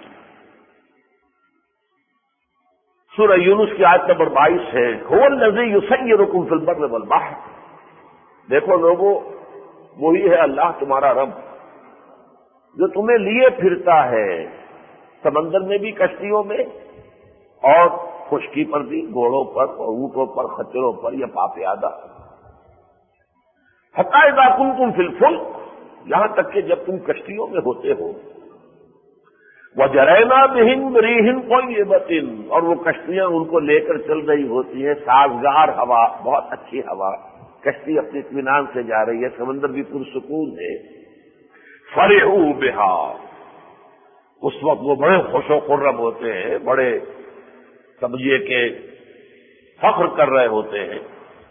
سورہ یونس کی آیت نمبر 22 ہے، هو الذی یسیرکم فی البر والبحر. دیکھو لوگوں، وہی ہے اللہ تمہارا رب جو تمہیں لیے پھرتا ہے سمندر میں بھی، کشتیوں میں، اور خشکی پر بھی، گھوڑوں پر اور اونٹوں پر، خچروں پر یا پاپیادہ. حتی اذا کنتم فی الفلک، یہاں تک کہ جب تم کشتیوں میں ہوتے ہو، وَجَرَيْنَا بِهِمْ بِرِيحٍ طَيِّبَةٍ، اور وہ کشتیاں ان کو لے کر چل رہی ہوتی ہیں، سازگار ہوا، بہت اچھی ہوا، کشتی اپنے اطمینان سے جا رہی ہے، سمندر بھی پرسکون ہے. فَرِحُوا بِهَا، اس وقت وہ بڑے خوش و خرم ہوتے ہیں، بڑے سمجھیے کہ فخر کر رہے ہوتے ہیں.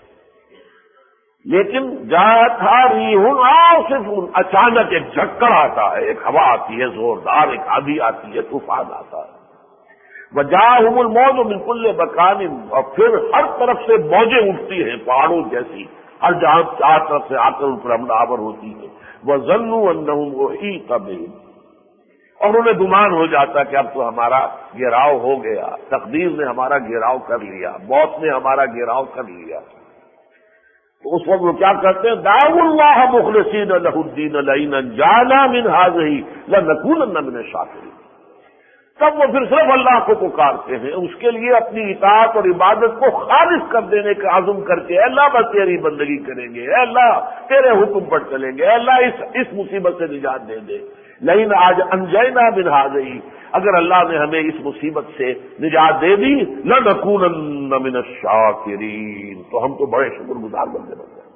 لیکن جاءت ریح عاصف، اچانک ایک جھکڑ آتا ہے، ایک ہوا آتی ہے زوردار، ایک آندھی آتی ہے، طوفان آتا ہے. وجاءہم الموج من کل مکان، اور پھر ہر طرف سے موجیں اٹھتی ہیں پہاڑوں جیسی، ہر جہاں چار طرف سے آ کر ان پر حملہ آور ہوتی ہے. وظنوا انہم احیط بہم، اور انہیں گمان ہو جاتا کہ اب تو ہمارا گھیراؤ ہو گیا، تقدیر نے ہمارا گھیراؤ کر لیا، موت نے ہمارا گھیراؤ کر لیا. تو اس وقت وہ کیا کرتے ہیں، دعوا اللہ مخلصین لہ الدین لئن انجانا من ہذہ لنکونن من الشاکرین. تب وہ پھر صرف اللہ کو پکارتے ہیں، اس کے لیے اپنی اطاعت اور عبادت کو خالص کر دینے کا عزم کر کے، اے اللہ بس تیری بندگی کریں گے، اے اللہ تیرے حکم پر چلیں گے، اے اللہ اس مصیبت سے نجات دے دے. لیکن آج انجینا من ہذہ، اگر اللہ نے ہمیں اس مصیبت سے نجات دے دی، لنکونن من الشاکرین، تو ہم تو بڑے شکر گزار بندے بن جائیں.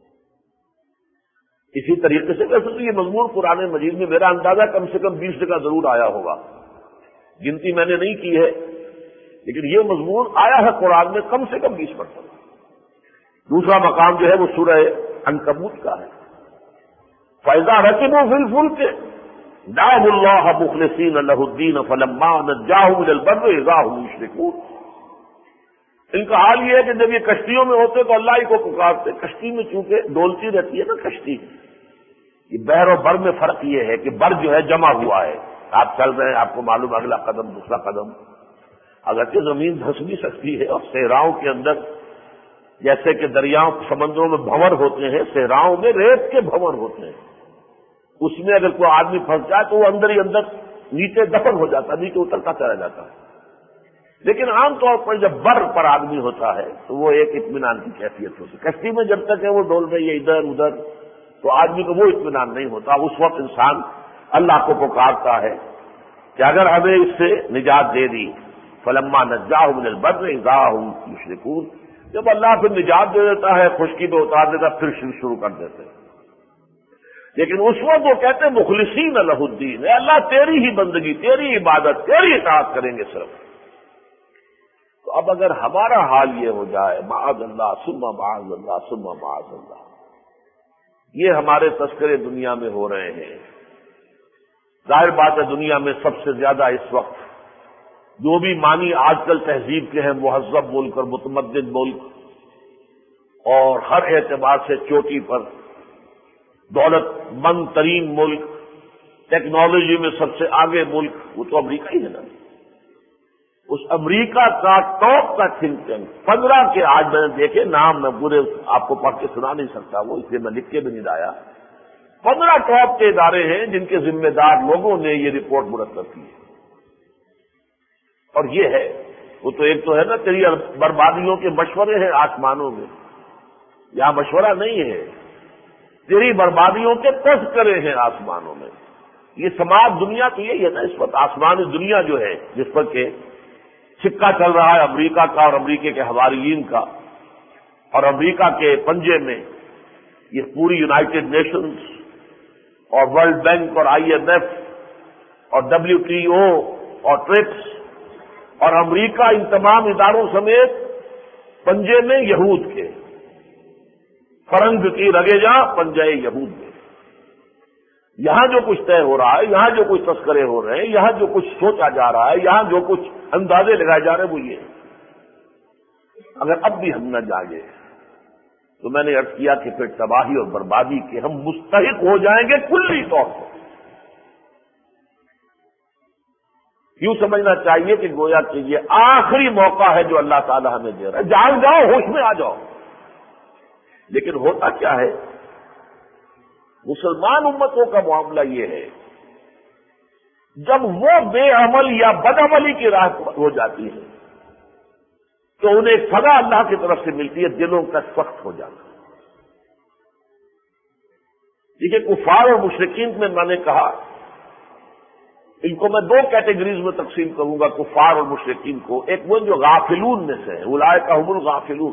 اسی طریقے سے ویسے تو یہ مضمون قرآن مجید میں میرا اندازہ کم سے کم 20 جگہ ضرور آیا ہوگا، گنتی میں نے نہیں کی ہے، لیکن یہ مضمون آیا ہے قرآن میں کم سے کم 20%. دوسرا مقام جو ہے وہ سورہ عنکبوت کا ہے. فَإِذَا رَكِبُوا فِي الْفُلْكِ دعوا اللہ مخلصین لہ الدین فلما نجاہم الی البر اذا هم یشرکون. ان کا حال یہ ہے کہ جب یہ کشتیوں میں ہوتے تو اللہ ہی کو پکارتے. کشتی میں چونکہ ڈولتی رہتی ہے نا کشتی، یہ بحر و بر میں فرق یہ ہے کہ بر جو ہے جمع ہوا ہے، آپ چل رہے ہیں، آپ کو معلوم اگلا قدم دوسرا قدم، اگرچہ زمین دھس بھی سکتی ہے، اور صحراؤں کے اندر جیسے کہ دریاؤں سمندروں میں بھنور ہوتے ہیں، صحراؤں میں ریت کے بھنور ہوتے ہیں، اس میں اگر کوئی آدمی پھنس جائے تو وہ اندر ہی اندر نیچے دفن ہو جاتا ہے، نیچے اترتا چلا جاتا ہے. لیکن عام طور پر جب بر پر آدمی ہوتا ہے تو وہ ایک اطمینان کی کیفیت ہوتی ہے. کشتی میں جب تک ہے وہ ڈول رہی ہے ادھر ادھر تو آدمی کو وہ اطمینان نہیں ہوتا. اس وقت انسان اللہ کو پکارتا ہے کہ اگر ہمیں اس سے نجات دے دی، فلما نجاہم من البر اذا هم یشرکون، جب اللہ پھر نجات دے دیتا ہے، خشکی پہ اتار دیتا، پھر شروع کر دیتے ہیں. لیکن اس وقت وہ کہتے ہیں مخلصین لہ الدین، اے اللہ تیری ہی بندگی، تیری عبادت، تیری اطاعت کریں گے صرف. تو اب اگر ہمارا حال یہ ہو جائے، معاذ اللہ ثم معاذ اللہ ثم معاذ اللہ، یہ ہمارے تذکرے دنیا میں ہو رہے ہیں. ظاہر بات ہے دنیا میں سب سے زیادہ اس وقت جو بھی معنی آج کل تہذیب کے ہیں، مہذب ملک اور متمدن ملک اور ہر اعتبار سے چوٹی پر دولت مند ترین ملک، ٹیکنالوجی میں سب سے آگے ملک، وہ تو امریکہ ہی ہے نا. اس امریکہ کا ٹاپ کا تھنک ٹینک 15 کے آج میں نے دیکھے نام، میں پورے آپ کو پڑھ کے سنا نہیں سکتا وہ، اس لیے میں لکھ کے بھی نہیں لایا. 15 ٹاپ کے ادارے ہیں جن کے ذمہ دار لوگوں نے یہ رپورٹ مرتب کی ہے. اور یہ ہے وہ تو ایک تو ہے نا تیری بربادیوں کے مشورے ہیں آسمانوں میں، یہاں مشورہ نہیں ہے، تیری بربادیوں کے تذکرے ہیں آسمانوں میں. یہ سماج دنیا تو یہی ہے نا اس وقت، آسمانی دنیا جو ہے جس پر کہ سکہ چل رہا ہے امریکہ کا اور امریکہ کے حواریین کا، اور امریکہ کے پنجے میں یہ پوری یونائٹڈ نیشنز اور ورلڈ بینک اور IMF اور WTO اور ٹرپس اور امریکہ، ان تمام اداروں سمیت پنجے میں یہود کے، فرنگ کی رگے جا پنجے یہود میں. یہاں جو کچھ طے ہو رہا ہے، یہاں جو کچھ تذکرے ہو رہے ہیں، یہاں جو کچھ سوچا جا رہا ہے، یہاں جو کچھ اندازے لگائے جا رہے ہیں وہ یہ. اگر اب بھی ہم نہ جاگے تو میں نے عرض کیا کہ پھر تباہی اور بربادی کے ہم مستحق ہو جائیں گے کلی طور پر. یوں سمجھنا چاہیے کہ گویا کہ یہ آخری موقع ہے جو اللہ تعالیٰ ہمیں دے رہا ہے. جاگ جاؤ، ہوش میں آ جاؤ. لیکن ہوتا کیا ہے، مسلمان امتوں کا معاملہ یہ ہے، جب وہ بے عمل یا بد عملی کی راہ ہو جاتی ہے تو انہیں ایک سزا اللہ کی طرف سے ملتی ہے، دلوں کا سخت ہو جانا. دیکھیے کفار اور مشرکین میں نے کہا ان کو میں 2 کیٹیگریز میں تقسیم کروں گا، کفار اور مشرکین کو. ایک وہ جو غافلون میں سے ہیں، اولئک هم الغافلون،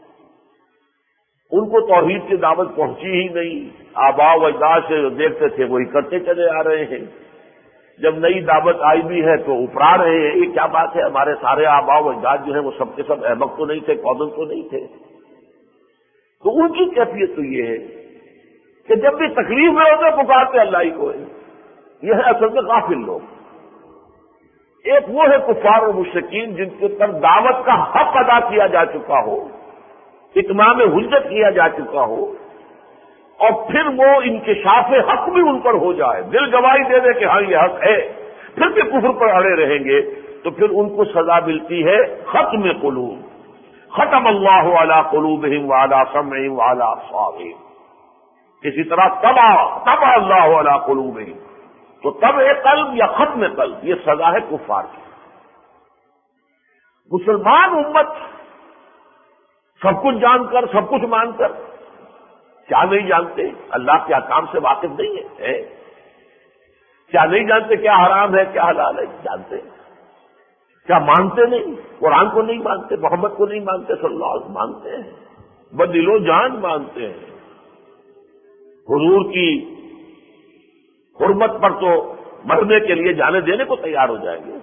ان کو توحید کی دعوت پہنچی ہی نہیں، آباء و اجداد سے جو دیکھتے تھے وہی کرتے چلے آ رہے ہیں. جب نئی دعوت آئی بھی ہے تو اپرا رہے ہیں، یہ کیا بات ہے، ہمارے سارے آباء و اجداد جو ہیں وہ سب کے سب احمق تو نہیں تھے، قوم تو نہیں تھے. تو ان کی کیفیت تو یہ ہے کہ جب بھی تکلیف میں ہوتے پکارتے اللہ ہی کو ہے. یہ ہے اصل میں غافل لوگ. ایک وہ ہے کفار اور مشرکین جن کے پر دعوت کا حق ادا کیا جا چکا ہو، اتمام حجت کیا جا چکا ہو، اور پھر وہ انکشاف حق بھی ان پر ہو جائے، دل گواہی دے دے کہ ہاں یہ حق ہے، پھر بھی کفر پر اڑے رہیں گے، تو پھر ان کو سزا ملتی ہے ختم قلوب. ختم اللہ علی قلوبہم وعلی سمعہم وعلی ابصارہم. اسی طرح طبع اللہ علی قلوبہم. تو طبع قلب یا ختم قلب یہ سزا ہے کفار کی. مسلمان امت سب کچھ جان کر، سب کچھ مان کر کیا نہیں جانتے اللہ کے احکام سے واقف نہیں ہے. کیا نہیں جانتے کیا حرام ہے کیا حلال ہے؟ جانتے. کیا مانتے نہیں؟ قرآن کو نہیں مانتے، محمد کو نہیں مانتے، صلی اللہ علیہ وسلم مانتے ہیں، بدل و جان مانتے ہیں. حضور کی حرمت پر تو مرنے کے لیے جانے دینے کو تیار ہو جائیں گے.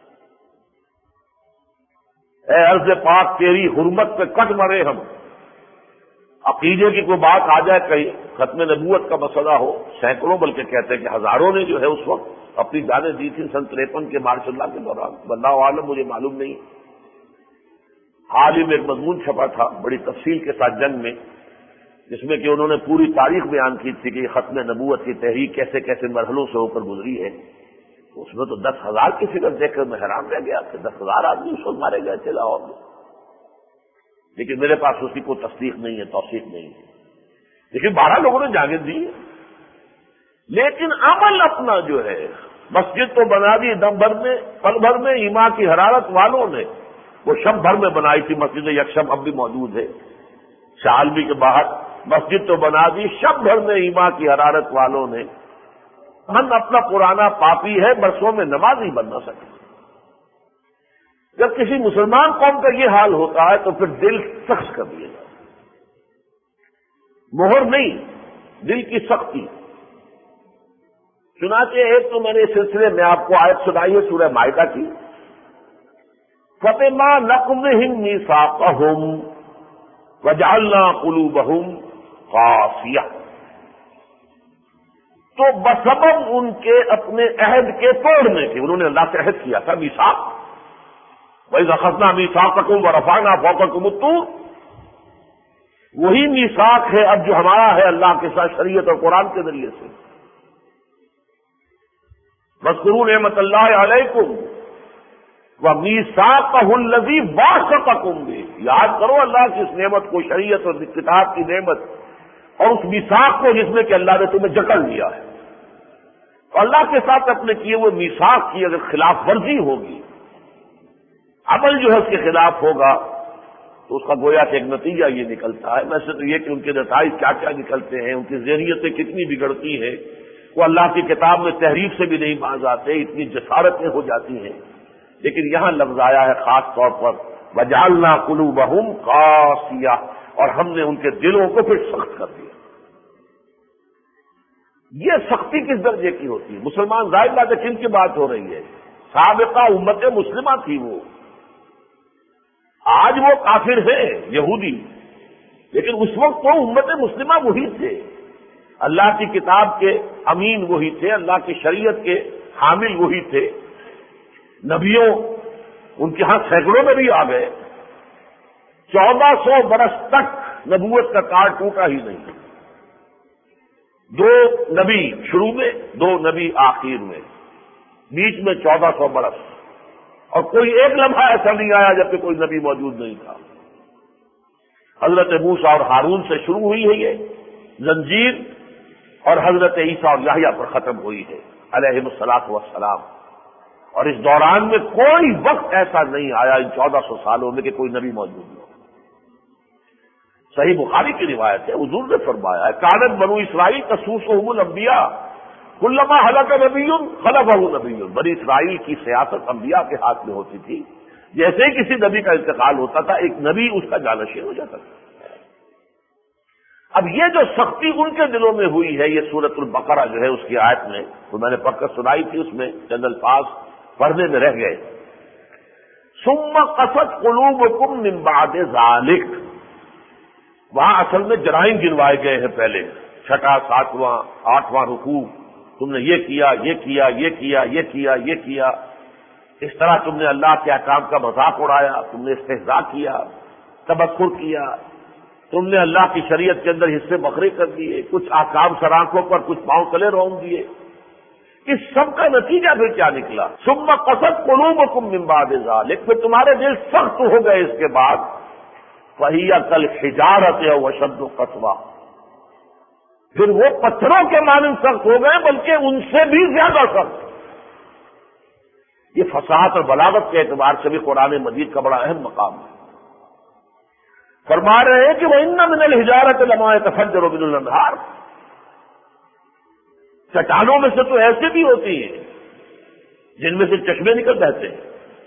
اے عرض پاک تیری حرمت پہ کٹ مرے ہم. عقیدے کی کوئی بات آ جائے، کہیں ختم نبوت کا مسئلہ ہو، سینکڑوں بلکہ کہتے ہیں کہ ہزاروں نے جو ہے اس وقت اپنی جانیں دی تھی 53 کے مارچ اللہ کے دوران. واللہ عالم، مجھے معلوم نہیں. حال ہی میں ایک مضمون چھپا تھا بڑی تفصیل کے ساتھ جنگ میں، جس میں کہ انہوں نے پوری تاریخ بیان کی تھی کہ ختم نبوت کی تحریک کیسے کیسے مرحلوں سے ہو کر گزری ہے. اس میں تو 10,000 کی فگر دیکھ کر میں حیران رہ گیا کہ 10,000 آدمی اس وقت مارے گئے تھے لاہور میں. لیکن میرے پاس اس کی کوئی تصدیق نہیں ہے، توثیق نہیں ہے. لیکن 12 لوگوں نے جاگیں دی. لیکن عمل اپنا جو ہے، مسجد تو بنا دی دم بھر میں، پل بھر میں. ایمان کی حرارت والوں نے وہ شب بھر میں بنائی تھی. مسجد یکشم اب بھی موجود ہے شالمی کے باہر. مسجد تو بنا دی، شب بھر میں ایمان کی حرارت والوں نے. ہم اپنا پرانا پاپی ہے، برسوں میں نماز نہیں بن نہ سکے. جب کسی مسلمان قوم کا یہ حال ہوتا ہے تو پھر دل سخت کر دیا جاتا ہے. مہر نہیں، دل کی سختی. چنانچہ ایک تو میں نے اس سلسلے میں آپ کو آیت سنائی ہے سورہ مائدہ کی، فَبِمَا نَقْضِهِمْ مِيثَاقَهُمْ وَجَعَلْنَا قُلُوبَهُمْ قَاسِيَةً. تو بسبب ان کے اپنے عہد کے توڑنے کے، انہوں نے اللہ سے عہد کیا تھا میثاق، وَإِذْ أَخَذْنَا مِيثَاقَكُمْ وَرَفَعْنَا فَوْقَكُمُ الطُّورَ. وہی میثاق ہے اب جو ہمارا ہے اللہ کے ساتھ شریعت اور قرآن کے ذریعے سے. وَاذْكُرُوا نِعْمَتَ اللَّهِ عَلَيْكُمْ وَمِيثَاقَهُ الَّذِي وَاثَقَكُم بِهِ، یاد کرو اللہ کی اس نعمت کو، شریعت اور کتاب کی نعمت، اور اس میثاق کو جس میں کہ اللہ نے تمہیں جکڑ لیا ہے. تو اللہ کے ساتھ اپنے کیے ہوئے میثاق کی اگر خلاف ورزی ہوگی، عمل جو ہے اس کے خلاف ہوگا، تو اس کا گویا کہ ایک نتیجہ یہ نکلتا ہے. ویسے تو یہ کہ ان کے نتائج کیا کیا نکلتے ہیں، ان کی ذہنیتیں کتنی بگڑتی ہیں، وہ اللہ کی کتاب میں تحریف سے بھی نہیں باز آتے، اتنی جسارتیں ہو جاتی ہیں. لیکن یہاں لفظ آیا ہے خاص طور پر وَجَعَلْنَا قُلُوبَهُمْ قَاسِيَةً، اور ہم نے ان کے دلوں کو پھر سخت کر دیا. یہ سختی کس درجے کی ہوتی ہے؟ مسلمان ظاہر بات ہے کن کی بات ہو رہی ہے؟ سابقہ امت مسلمہ تھی وہ، آج وہ کافر ہیں یہودی، لیکن اس وقت تو امت مسلمہ وہی تھے، اللہ کی کتاب کے امین وہی تھے، اللہ کی شریعت کے حامل وہی تھے. نبیوں ان کے ہاں سینکڑوں نبی آ گئے، 1400 برس تک نبوت کا کارڈ ٹوٹا ہی نہیں. 2 نبی شروع میں، 2 نبی آخر میں، بیچ میں 1400 برس، اور کوئی ایک لمحہ ایسا نہیں آیا جبکہ کوئی نبی موجود نہیں تھا. حضرت موسیٰ اور ہارون سے شروع ہوئی ہے یہ زنجیر، اور حضرت عیسیٰ اور یحییٰ پر ختم ہوئی ہے علیہم الصلاۃ والسلام. اور اس دوران میں کوئی وقت ایسا نہیں آیا ان 1400 سالوں میں کہ کوئی نبی موجود نہ ہو. صحیح بخاری کی روایت ہے، حضور نے فرمایا ہے کانت بنو اسرائیل تسوسهم الانبیاء کلما ہلک نبی خلفہ نبی. بنی اسرائیل کی سیاست انبیاء کے ہاتھ میں ہوتی تھی، جیسے ہی کسی نبی کا انتقال ہوتا تھا ایک نبی اس کا جانشین ہو جاتا تھا. اب یہ جو سختی ان کے دلوں میں ہوئی ہے، یہ سورۃ البقرہ جو ہے اس کی آیت میں تو میں نے پڑھ کر سنائی تھی، اس میں چند الفاظ پڑھنے میں رہ گئے. ثم قست قلوبکم من بعد ذلک، وہاں اصل میں جرائم گنوائے گئے ہیں پہلے، 6واں 7واں 8واں رکوع، تم نے یہ کیا یہ کیا یہ کیا یہ کیا یہ کیا، اس طرح تم نے اللہ کے احکام کا مذاق اڑایا، تم نے استہزاء کیا، تبخر کیا، تم نے اللہ کی شریعت کے اندر حصے بکھرے کر دیے، کچھ احکام سر آنکھوں پر، کچھ پاؤں تلے رون دیے. اس سب کا نتیجہ پھر کیا نکلا؟ ثم قست قلوبکم من بعد ذلک، پھر تمہارے دل سخت ہو گئے اس کے بعد. فہی کالحجارۃ او اشد قسوہ، پھر وہ پتھروں کے مانند سخت ہو گئے بلکہ ان سے بھی زیادہ سخت. یہ فصاحت اور بلاغت کے اعتبار سے بھی قرآن مجید کا بڑا اہم مقام ہے. فرما رہے ہیں کہ وَإِنَّ مِنَ الْحِجَارَةِ لَمَا يَتَفَجَّرُ مِنْهُ الْأَنْهَارُ، چٹانوں میں سے تو ایسے بھی ہوتی ہیں جن میں سے چشمے نکل بہتے ہیں.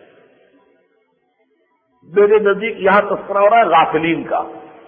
میرے نزدیک یہاں تذکرہ ہو رہا ہے غافلین کا.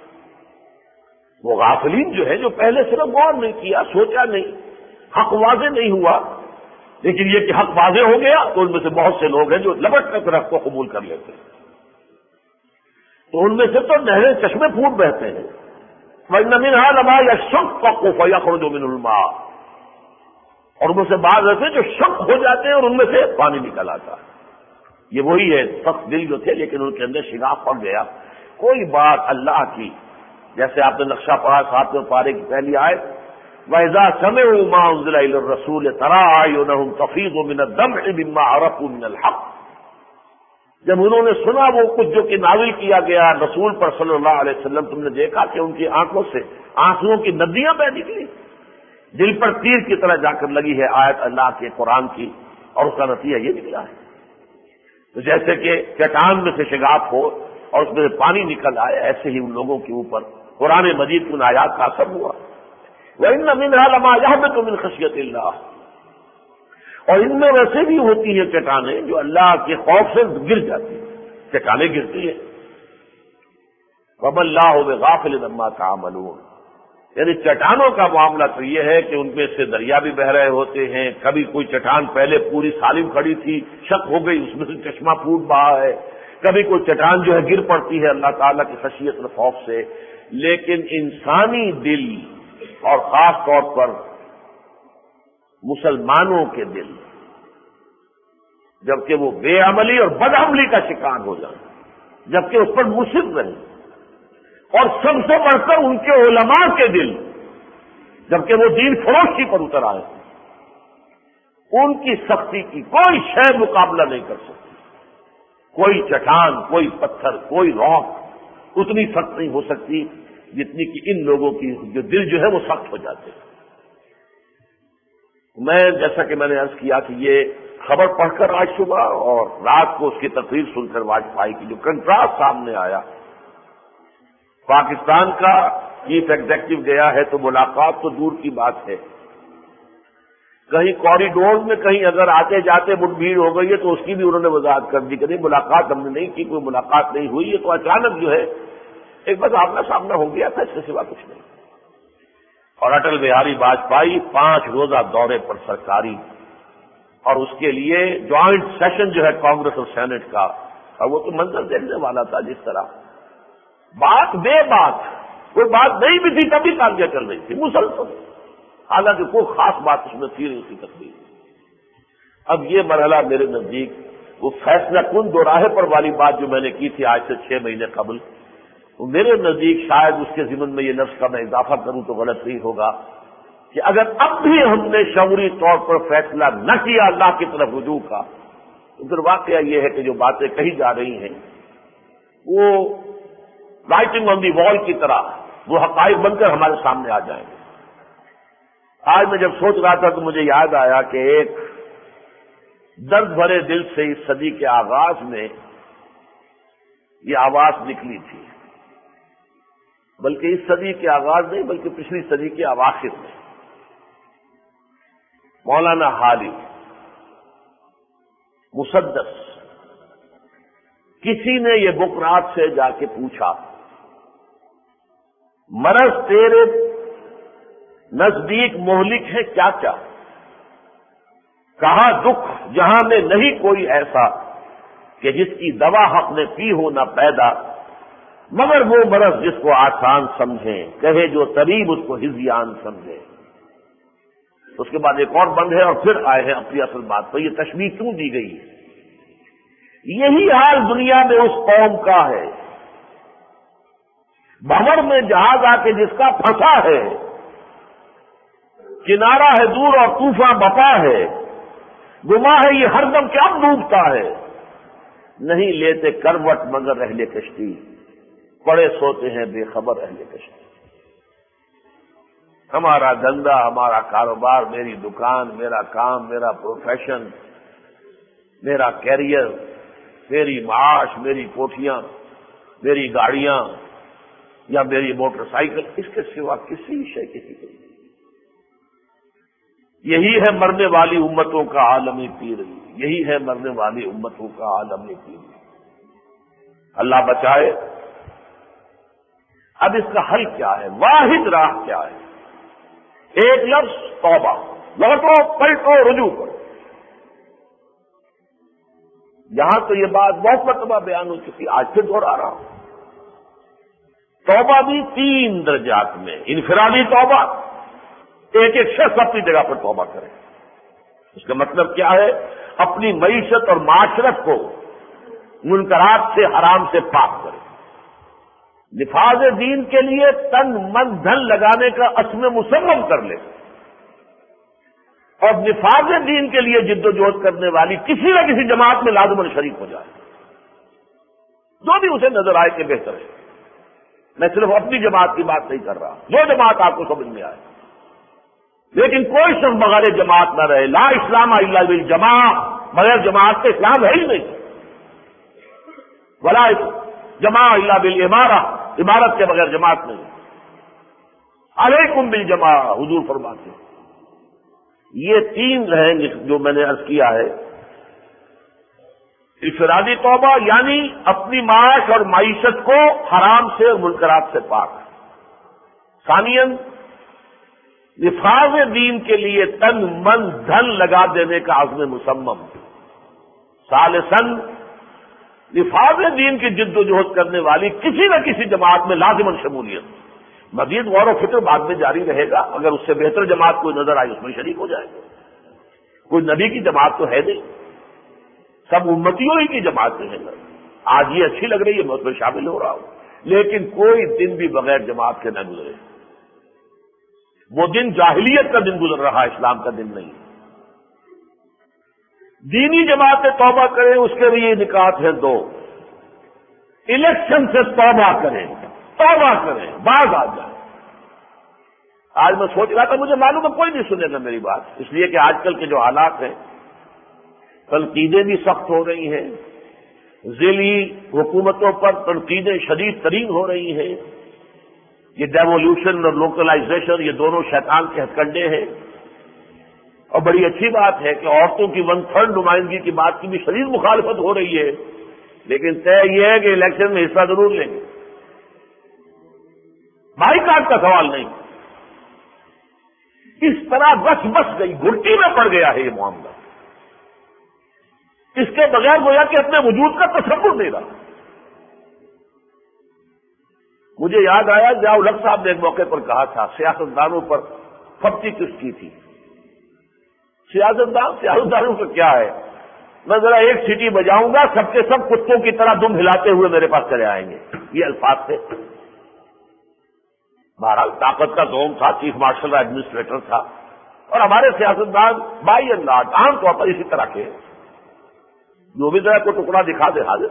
وہ غافلین جو ہے جو پہلے صرف غور نہیں کیا، سوچا نہیں، حق واضح نہیں ہوا، لیکن یہ کہ حق واضح ہو گیا تو ان میں سے بہت سے لوگ ہیں جو لپٹ کر حق کو قبول کر لیتے ہیں. تو ان میں سے تو نہریں چشمے پھوٹ بہتے ہیں. وَإِنَّ مِنْهَا لَمَا يَشَّقَّقُ فَيَخْرُجُ مِنْهُ الْمَاءُ، اور ان میں سے بعض ایسے جو شق ہو جاتے ہیں اور ان میں سے پانی نکل آتا ہے. یہ وہی ہے سخت دل جو تھے لیکن ان کے اندر شگاف پڑ گیا. کوئی بات اللہ کی، جیسے آپ نے نقشہ پڑھا 7ویں پارے کی پہلی آیت، وَإِذَا سَمِعُوا مَا أُنزِلَ إِلَى الرَّسُولِ تَرَىٰ أَعْيُنَهُمْ تَفِيضُ مِنَ الدَّمْعِ مِمَّا عَرَفُوا مِنَ الْحَقِّ، جب انہوں نے سنا وہ کچھ جو کہ نازل کیا گیا رسول پر صلی اللہ علیہ وسلم، تم نے دیکھا کہ ان کی آنکھوں سے آنسوؤں کی ندیاں بہہ نکلی، دل پر تیر کی طرح جا کر لگی ہے آیت اللہ کے قرآن کی، اور اس کا نتیجہ یہ نکلا ہے. تو جیسے کہ چٹان میں سے شگاف ہو اور اس میں سے پانی نکل آئے، ایسے ہی ان لوگوں کے اوپر قرآن مجید کی ان آیات کا اثر ہوا. وَإِنَّ مِنْهَا لَمَا يَهْبِطُ مِنْ خَشْيَةِ اللَّهِ، اور ان میں ویسے بھی ہوتی ہیں چٹانیں جو اللہ کے خوف سے گر جاتی ہیں، چٹانیں گرتی ہیں. وَمَا اللَّهُ بِغَافِلٍ عَمَّا تَعْمَلُونَ، یعنی چٹانوں کا معاملہ تو یہ ہے کہ ان میں سے دریا بھی بہ رہے ہوتے ہیں. کبھی کوئی چٹان پہلے پوری سالم کھڑی تھی، شک ہو گئی، اس میں سے چشمہ پھوٹ رہا ہے. کبھی کوئی چٹان جو ہے گر پڑتی ہے اللہ تعالیٰ کی خشیت اور خوف سے. لیکن انسانی دل اور خاص طور پر مسلمانوں کے دل جبکہ وہ بے عملی اور بد عملی کا شکار ہو جائیں، جبکہ اس پر مصر رہیں، اور سب سے بڑھ کر ان کے علماء کے دل جبکہ وہ دین فروشی پر اتر آئے، ان کی سختی کی کوئی شے مقابلہ نہیں کر سکتی. کوئی چٹان، کوئی پتھر، کوئی راک اتنی سخت نہیں ہو سکتی جتنی کہ ان لوگوں کی جو دل جو ہے وہ سخت ہو جاتے ہیں۔ میں جیسا کہ میں نے عرض کیا کہ یہ خبر پڑھ کر آج صبح اور رات کو اس کی تقریر سن کر واجپئی کی جو کنٹراسٹ سامنے آیا، پاکستان کا چیف ایگزیکٹو گیا ہے تو ملاقات تو دور کی بات ہے، کہیں کوریڈور میں کہیں اگر آتے جاتے مٹ بھیڑ ہو گئی ہے تو اس کی بھی انہوں نے وضاحت کر دی کہ نہیں ملاقات ہم نے نہیں کی، کوئی ملاقات نہیں ہوئی ہے، تو اچانک جو ہے ایک بس آمنا سامنا ہو گیا تھا، اس کے سوا کچھ نہیں۔ اور اٹل بہاری واجپئی 5 روزہ دورے پر سرکاری، اور اس کے لیے جوائنٹ سیشن جو ہے کانگریس اور سینٹ کا، اور وہ تو منظر دیکھنے والا تھا، جس طرح بات بے بات، کوئی بات نہیں بھی تھی تبھی کاریاں چل رہی تھی مسلسل، حالانکہ کوئی خاص بات اس میں تھی نہیں اس کی تقریر۔ اب یہ مرحلہ میرے نزدیک وہ فیصلہ کن دو راہے پر والی بات جو میں نے کی تھی آج سے 6 مہینے قبل، وہ میرے نزدیک شاید اس کے ضمن میں یہ لفظ کا میں اضافہ کروں تو غلط نہیں ہوگا کہ اگر اب بھی ہم نے شعوری طور پر فیصلہ نہ کیا اللہ کی طرف رجوع کا، تو پھر واقعہ یہ ہے کہ جو باتیں کہی جا رہی ہیں وہ رائٹنگ آن دی وال کی طرح وہ حقائق بن کر ہمارے سامنے آ جائیں گے۔ آج میں جب سوچ رہا تھا تو مجھے یاد آیا کہ ایک درد بھرے دل سے اس صدی کے آغاز میں یہ آواز نکلی تھی، بلکہ اس صدی کے آغاز نہیں بلکہ پچھلی صدی کے اواخر میں مولانا حالی مسدس کسی نے یہ بکرات سے جا کے پوچھا مرض تیرے نزدیک مہلک ہے کیا کیا؟ کہا دکھ جہاں میں نہیں کوئی ایسا کہ جس کی دوا حق نے پی ہو نہ پیدا، مگر وہ مرض جس کو آسان سمجھیں کہے جو طبیب اس کو ہذیان سمجھے۔ اس کے بعد ایک اور بند ہے اور پھر آئے ہیں اپنی اصل بات پر، یہ تشبیہ کیوں دی گئی ہے؟ یہی حال دنیا میں اس قوم کا ہے، بھنور میں جہاز آ کے جس کا پھنسا ہے، کنارہ ہے دور اور طوفاں بپا ہے، گما ہے یہ ہر دم کیا ڈوبتا ہے، نہیں لیتے کروٹ مگر اہل کشتی، پڑے سوتے ہیں بے خبر اہل کشتی۔ ہمارا دھندا، ہمارا کاروبار، میری دکان، میرا کام، میرا پروفیشن، میرا کیریئر، میری معاش، میری کوٹھیاں، میری گاڑیاں یا میری موٹر سائیکل، اس کے سوا کسی شے کسی کو نہیں۔ یہی ہے مرنے والی امتوں کا عالم پیر، یہی ہے مرنے والی امتوں کا عالم پیر۔ اللہ بچائے۔ اب اس کا حل کیا ہے؟ واحد راہ کیا ہے؟ ایک لفظ توبہ، لوٹو پلٹو رجوع کرو۔ یہاں تو یہ بات بہت مرتبہ بیان ہو چکی، آج پھر دوہرا رہا ہوں۔ توبہ بھی 3 درجات میں، انفرادی توبہ، ایک ایک شخص اپنی جگہ پر توبہ کرے۔ اس کا مطلب کیا ہے؟ اپنی معیشت اور معاشرت کو منکرات سے، حرام سے پاک کرے، نفاذ دین کے لیے تن من دھن لگانے کا عزم مصمم کر لے، اور نفاذ دین کے لیے جد و جہد کرنے والی کسی نہ کسی جماعت میں لازماً شریک ہو جائے، جو بھی اسے نظر آئے کہ بہتر ہے۔ میں صرف اپنی جماعت کی بات نہیں کر رہا، جو جماعت آپ کو سمجھ میں آئے، لیکن کوئی شخص بغیر جماعت نہ رہے۔ لا اسلام الا بالجماع، بغیر جماعت کے اسلام ہے ہی نہیں۔ ولا جماع الا بالامارہ، امارت کے بغیر جماعت نہیں۔ علیکم بالجماع، حضور فرماتے ہیں۔ یہ 3 رہیں گے جو میں نے عرض کیا ہے۔ انفرادی توبہ یعنی اپنی معاش اور معیشت کو حرام سے اور منکرات سے پاک۔ ثانیاً نفاذ دین کے لیے تن من دھن لگا دینے کا عزم مصمم۔ ثالثاً نفاذ دین کی جد و جہد کرنے والی کسی نہ کسی جماعت میں لازماً شمولیت۔ مزید غور و فکر بعد میں جاری رہے گا، اگر اس سے بہتر جماعت کوئی نظر آئی اس میں شریک ہو جائے گا۔ کوئی نبی کی جماعت تو ہے نہیں، سب امتیوں ہی کی جماعتیں ہیں۔ آج یہ اچھی لگ رہی ہے، میں اس میں شامل ہو رہا ہوں، لیکن کوئی دن بھی بغیر جماعت کے نہ گزرے۔ وہ دن جاہلیت کا دن گزر رہا، اسلام کا دن نہیں۔ دینی جماعتیں توبہ کریں، اس کے لیے نکات ہیں دو. الیکشن سے توبہ کریں، باز آ جائیں. آج میں سوچ رہا تھا، مجھے معلوم ہے کوئی نہیں سنے گا میری بات، اس لیے کہ آج کل کے جو حالات ہیں، تنقیدیں بھی سخت ہو رہی ہیں، ذیلی حکومتوں پر تنقیدیں شدید ترین ہو رہی ہیں. یہ ڈیولیوشن اور لوکلائزیشن یہ دونوں شیطان کے ہتھ کنڈے ہیں. اور بڑی اچھی بات ہے کہ عورتوں کی 1/3 نمائندگی کی بات کی بھی شدید مخالفت ہو رہی ہے، لیکن طے یہ ہے کہ الیکشن میں حصہ ضرور لیں گے. بائیکاٹ کا سوال نہیں. اس طرح بس گئی، گھٹی میں پڑ گیا ہے یہ معاملہ. اس کے بغیر گویا کہ اپنے وجود کا تصور نہیں رہا. مجھے یاد آیا ضیاء الحق صاحب نے ایک موقع پر کہا تھا سیاستدانوں پر پھپتی کس کی تھی. سیاستدانوں کا کیا ہے، میں ذرا ایک سیٹی بجاؤں گا، سب کے سب کتوں کی طرح دم ہلاتے ہوئے میرے پاس چلے آئیں گے. یہ الفاظ تھے. بہرحال طاقت کا زوم تھا، چیف مارشل کا ایڈمنسٹریٹر تھا، اور ہمارے سیاستدان بائی اینڈ لارج عام طور پر اسی طرح کے جو بھی ذرا کو ٹکڑا دکھا دے حاضر.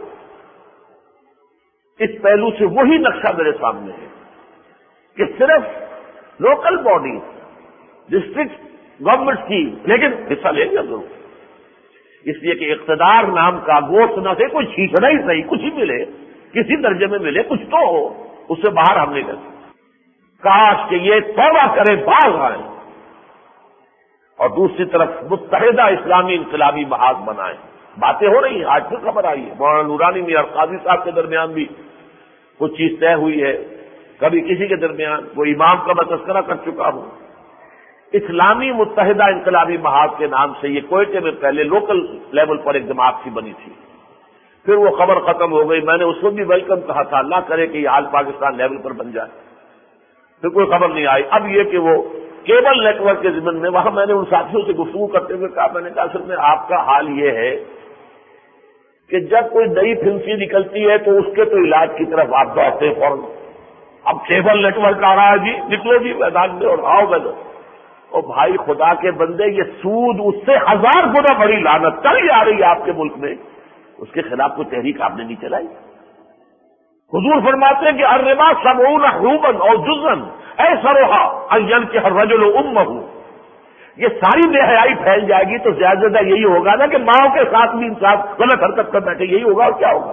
اس پہلو سے وہی نقشہ میرے سامنے ہے کہ صرف لوکل باڈی ڈسٹرکٹ گورنمنٹ کی، لیکن حصہ لیں گے ضرور. اس لیے کہ اقتدار نام کا گوشت نہ سے کوئی چھینکنا ہی صحیح، کچھ ہی ملے، کسی درجے میں ملے، کچھ تو ہو، اس سے باہر ہم نہیں کر سکتے. کاش کہ یہ توبہ کرے، باز آئیں، اور دوسری طرف متحدہ اسلامی انقلابی محاذ بنائیں. باتیں ہو رہی ہیں، آج پھر خبر آئی ہے مولانا نورانی میاں اور قاضی صاحب کے درمیان بھی کچھ چیز طے ہوئی ہے. کبھی کسی کے درمیان، وہ امام کا میں تذکرہ کر چکا ہوں. اسلامی متحدہ انقلابی محاذ کے نام سے یہ کوئٹے میں پہلے لوکل لیول پر ایک جماعت سی بنی تھی. پھر وہ خبر ختم ہو گئی. میں نے اس کو بھی ویلکم کہا تھا، اللہ کرے کہ یہ آل پاکستان لیول پر بن جائے. پھر کوئی خبر نہیں آئی. اب یہ کہ وہ کیبل نیٹ ورک کے ضمن میں، وہاں میں نے ان ساتھیوں سے گفتگو کرتے ہوئے کہا، میں نے کہا اصل میں آپ کا حال یہ ہے کہ جب کوئی نئی پھنسی نکلتی ہے تو اس کے تو علاج کی طرف آپ دوڑتے فوراً. اب کیبل نیٹ ورک آ رہا ہے، جی نکلو جی میدان میں اور آؤ میدان. اور بھائی خدا کے بندے، یہ سود اس سے 1000 گنا بڑی لعنت چلی آ رہی ہے آپ کے ملک میں، اس کے خلاف کوئی تحریک آپ نے نہیں چلائی. حضور فرماتے ہیں کہ الربا 70 حروبا اور جزن ایسرھا ان ينكح الرجل امه. یہ ساری بے حیائی پھیل جائے گی تو زیادہ زیادہ یہی ہوگا نا کہ ماں کے ساتھ بھی انسان غلط حرکت کر بیٹھے. یہی ہوگا اور کیا ہوگا.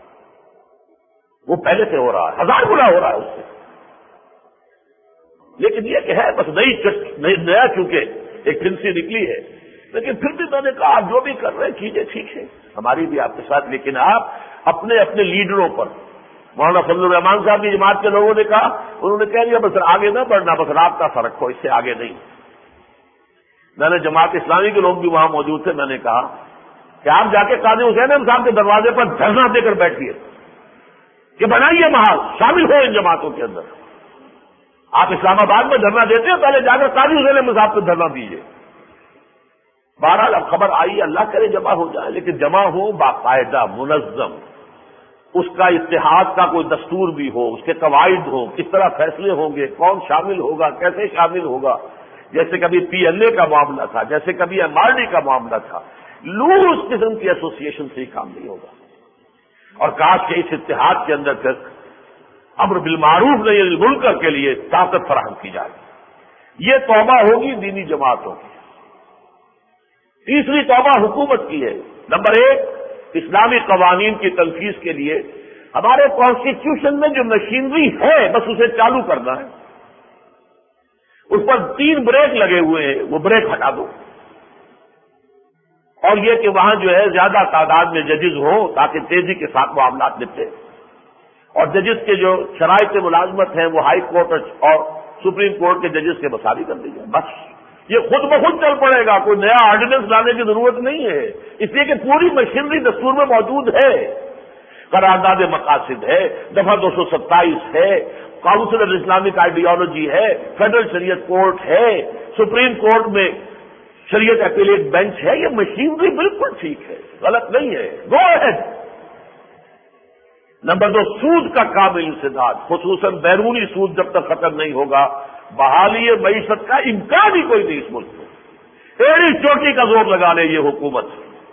وہ پہلے سے ہو رہا ہے، 1000 گنا ہو رہا ہے اس سے. لیکن یہ کہ ہے بس نیا چونکہ ایک پھنسی نکلی ہے. لیکن پھر بھی میں نے کہا آپ جو بھی کر رہے ہیں کیجئے، ٹھیک ہے، ہماری بھی آپ کے ساتھ. لیکن آپ اپنے اپنے لیڈروں پر، مولانا فضل الرحمان صاحب کی جماعت کے لوگوں نے کہا، انہوں نے کہہ دیا بس آگے نہ بڑھنا، بس رابطہ سا رکھو، اس سے آگے نہیں. میں نے جماعت اسلامی کے لوگ بھی وہاں موجود تھے. میں نے کہا کہ آپ جا کے قاضی حسین احمد صاحب کے دروازے پر دھرنا دے کر بیٹھیے کہ بنائیے محاذ، شامل ہو ان جماعتوں کے اندر. آپ اسلام آباد میں دھرنا دیتے ہیں، پہلے جا کر قاضی حسین احمد صاحب کو دھرنا دیجیے. بہرحال اب خبر آئی، اللہ کرے جمع ہو جائے، لیکن جمع ہو باقاعدہ منظم، اس کا اتحاد کا کوئی دستور بھی ہو، اس کے قواعد ہو، کس طرح فیصلے ہوں گے، کون شامل ہوگا، کیسے شامل ہوگا. جیسے کبھی پی ایل اے کا معاملہ تھا، جیسے کبھی ایم آر ڈی کا معاملہ تھا. لوز قسم کی ایسوسیشن سے ہی کام نہیں ہوگا. اور کاش کہ اس اتحاد کے اندر پھر امر بالمعروف نہی عن المنکر کے لیے طاقت فراہم کی جائے. یہ توبہ ہوگی دینی جماعتوں کی. تیسری توبہ حکومت کی ہے. نمبر 1، اسلامی قوانین کی تنفیذ کے لیے ہمارے کانسٹیٹیوشن میں جو مشینری ہے بس اسے چالو کرنا ہے. اس پر 3 بریک لگے ہوئے ہیں، وہ بریک ہٹا دو. اور یہ کہ وہاں جو ہے زیادہ تعداد میں ججز ہوں تاکہ تیزی کے ساتھ معاملات نپٹے. اور ججز کے جو شرائط ملازمت ہیں وہ ہائی کورٹ اور سپریم کورٹ کے ججز کے مساوی کر دی جائے. بس یہ خود بخود چل پڑے گا، کوئی نیا آرڈیننس لانے کی ضرورت نہیں ہے. اس لیے کہ پوری مشینری دستور میں موجود ہے. قرارداد مقاصد ہے، دفعہ 227 ہے، کاؤنسل آف اسلامک آئیڈیالوجی ہے، فیڈرل شریعت کورٹ ہے، سپریم کورٹ میں شریعت اپیلیٹ بینچ ہے. یہ مشینری بالکل ٹھیک ہے، غلط نہیں ہے. Go ahead. نمبر 2، سود کا کامل انسداد، خصوصاً بیرونی سود جب تک ختم نہیں ہوگا بحالی معیشت کا امکان ہی کوئی نہیں اس ملک میں. ایڑی چوٹی کا زور لگا لے یہ حکومت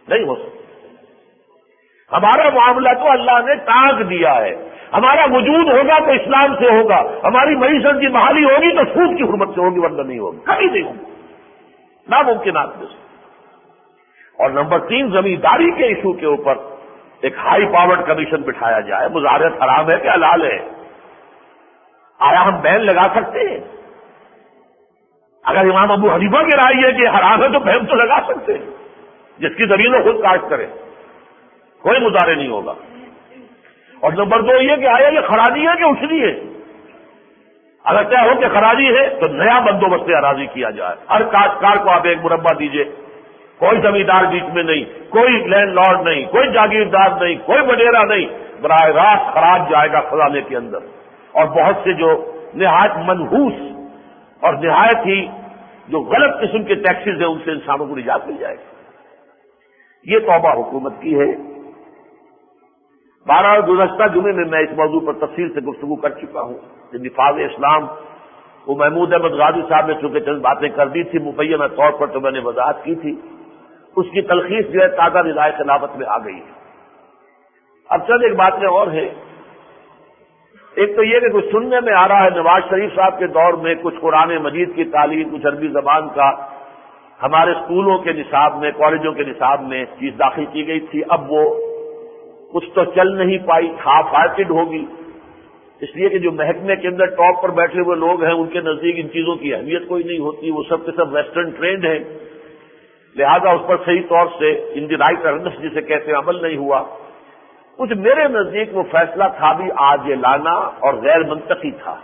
نہیں ہو سکتی. ہمارا معاملہ تو اللہ نے ٹانک دیا ہے. ہمارا وجود ہوگا تو اسلام سے ہوگا, ہماری معیشت کی بحالی ہوگی تو سود کی حرمت سے ہوگی, ورنہ نہیں ہوگی, کبھی نہیں ہوگی, ناممکنات میں سے. اور نمبر 3, زمینداری کے ایشو کے اوپر ایک ہائی پاورڈ کمیشن بٹھایا جائے. مزارعت حرام ہے کہ حلال ہے؟ آیا ہم بین لگا سکتے ہیں؟ اگر امام ابو حنیفہ کی رائے ہے کہ حرام ہے تو بین تو لگا سکتے ہیں, جس کی زمین خود کاشت کرے, کوئی مظاہرے نہیں ہوگا. اور نمبر 2 یہ کہ آیا یہ خراجی ہے کہ اچھلی ہے؟ اگر طے ہو کہ خراجی ہے تو نیا بندوبست اراضی کیا جائے. ہر کاشتکار کو آپ ایک مربع دیجیے, کوئی زمیندار بیچ میں نہیں, کوئی لینڈ لارڈ نہیں, کوئی جاگیردار نہیں, کوئی وڈیرا نہیں, براہ راست خراج جائے گا خزانے کے اندر. اور بہت سے جو نہایت منحوس اور نہایت ہی جو غلط قسم کے ٹیکسز ہیں ان سے انسانوں کو نجات مل جائے گی. یہ توبہ حکومت کی ہے. بہرحال گزشتہ جمعے میں اس موضوع پر تفصیل سے گفتگو کر چکا ہوں. نفاذ اسلام وہ محمود احمد غازی صاحب نے چونکہ چند باتیں کر دی تھی مبینہ طور پر, تو میں نے وضاحت کی تھی. اس کی تلخیص جو ہے تازہ ندائے خلافت میں آ گئی ہے. اب چند ایک باتیں اور ہیں. ایک تو یہ کہ کچھ سننے میں آ رہا ہے نواز شریف صاحب کے دور میں کچھ قرآن مجید کی تعلیم, کچھ عربی زبان کا ہمارے اسکولوں کے نصاب میں, کالجوں کے نصاب میں چیز داخل کی گئی تھی. اب وہ کچھ تو چل نہیں پائی, ہاف ہارٹڈ ہوگی, اس لیے کہ جو محکمے کے اندر ٹاپ پر بیٹھے ہوئے لوگ ہیں ان کے نزدیک ان چیزوں کی اہمیت کوئی نہیں ہوتی. وہ سب کے سب ویسٹرن ٹرینڈ ہیں, لہذا اس پر صحیح طور سے ان دی رائٹ ارنس جسے کہتے ہیں عمل نہیں ہوا. کچھ میرے نزدیک وہ فیصلہ تھا بھی عاجلانہ اور غیر منطقی تھا.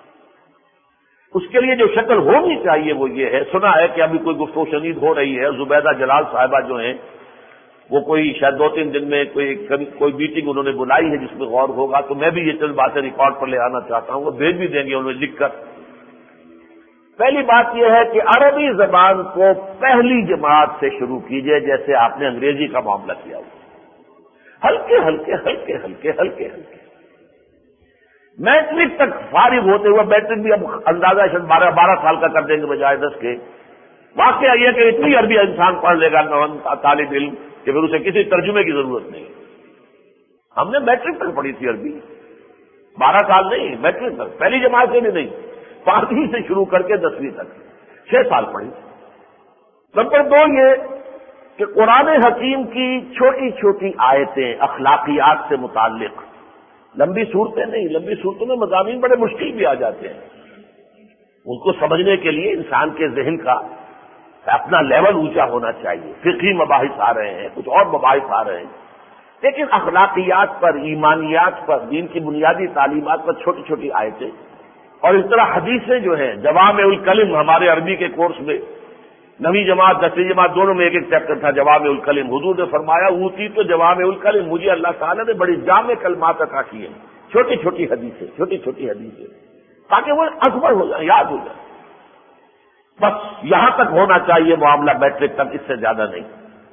اس کے لیے جو شکل ہونی چاہیے وہ یہ ہے, سنا ہے کہ ابھی کوئی گفتگو شنید ہو رہی ہے, زبیدہ جلال صاحبہ جو ہیں وہ کوئی شاید 2-3 دن میں کوئی میٹنگ انہوں نے بلائی ہے جس میں غور ہوگا. تو میں بھی یہ چند باتیں ریکارڈ پر لے آنا چاہتا ہوں, وہ بھیج بھی دیں گے انہوں نے لکھ کر. پہلی بات یہ ہے کہ عربی زبان کو پہلی جماعت سے شروع کیجئے جیسے آپ نے انگریزی کا معاملہ کیا ہوا, ہلکے ہلکے ہلکے ہلکے ہلکے ہلکے. میٹرک تک فارغ ہوتے ہوئے, میٹرک بھی اب اندازہ 12 سال کا کر دیں گے بجائے 10 کے. واقعہ یہ کہ اتنی عربی انسان پڑھ لے گا طالب علم کہ پھر اسے کسی ترجمے کی ضرورت نہیں. ہم نے میٹرک تک پڑھی تھی عربی, 12 سال نہیں, میٹرک تک, پہلی جماعت سے بھی نہیں, 5ویں سے شروع کر کے 10ویں تک 6 سال پڑھی. نمبر 2 یہ کہ قرآن حکیم کی چھوٹی چھوٹی آیتیں اخلاقیات سے متعلق, لمبی صورتیں نہیں, لمبی صورتوں میں مضامین بڑے مشکل بھی آ جاتے ہیں, ان کو سمجھنے کے لیے انسان کے ذہن کا اپنا لیول اونچا ہونا چاہیے. فقہی مباحث آ رہے ہیں, کچھ اور مباحث آ رہے ہیں, لیکن اخلاقیات پر, ایمانیات پر, دین کی بنیادی تعلیمات پر چھوٹی چھوٹی آیتیں. اور اس طرح حدیثیں جو ہیں, جوامع الکلم ہمارے عربی کے کورس میں 9ویں جماعت 10ویں جماعت دونوں میں ایک چیپٹر تھا جوامع الکلم. حضور نے فرمایا اوتی تو جوامع الکلم, مجھے اللہ تعالیٰ نے بڑی جامع کلمات عطا کیے, چھوٹی چھوٹی حدیثیں, چھوٹی چھوٹی حدیثیں, تاکہ وہ اکبر ہو جائے, یاد ہو جائے. بس یہاں تک ہونا چاہیے معاملہ, میٹرک تک, اس سے زیادہ نہیں.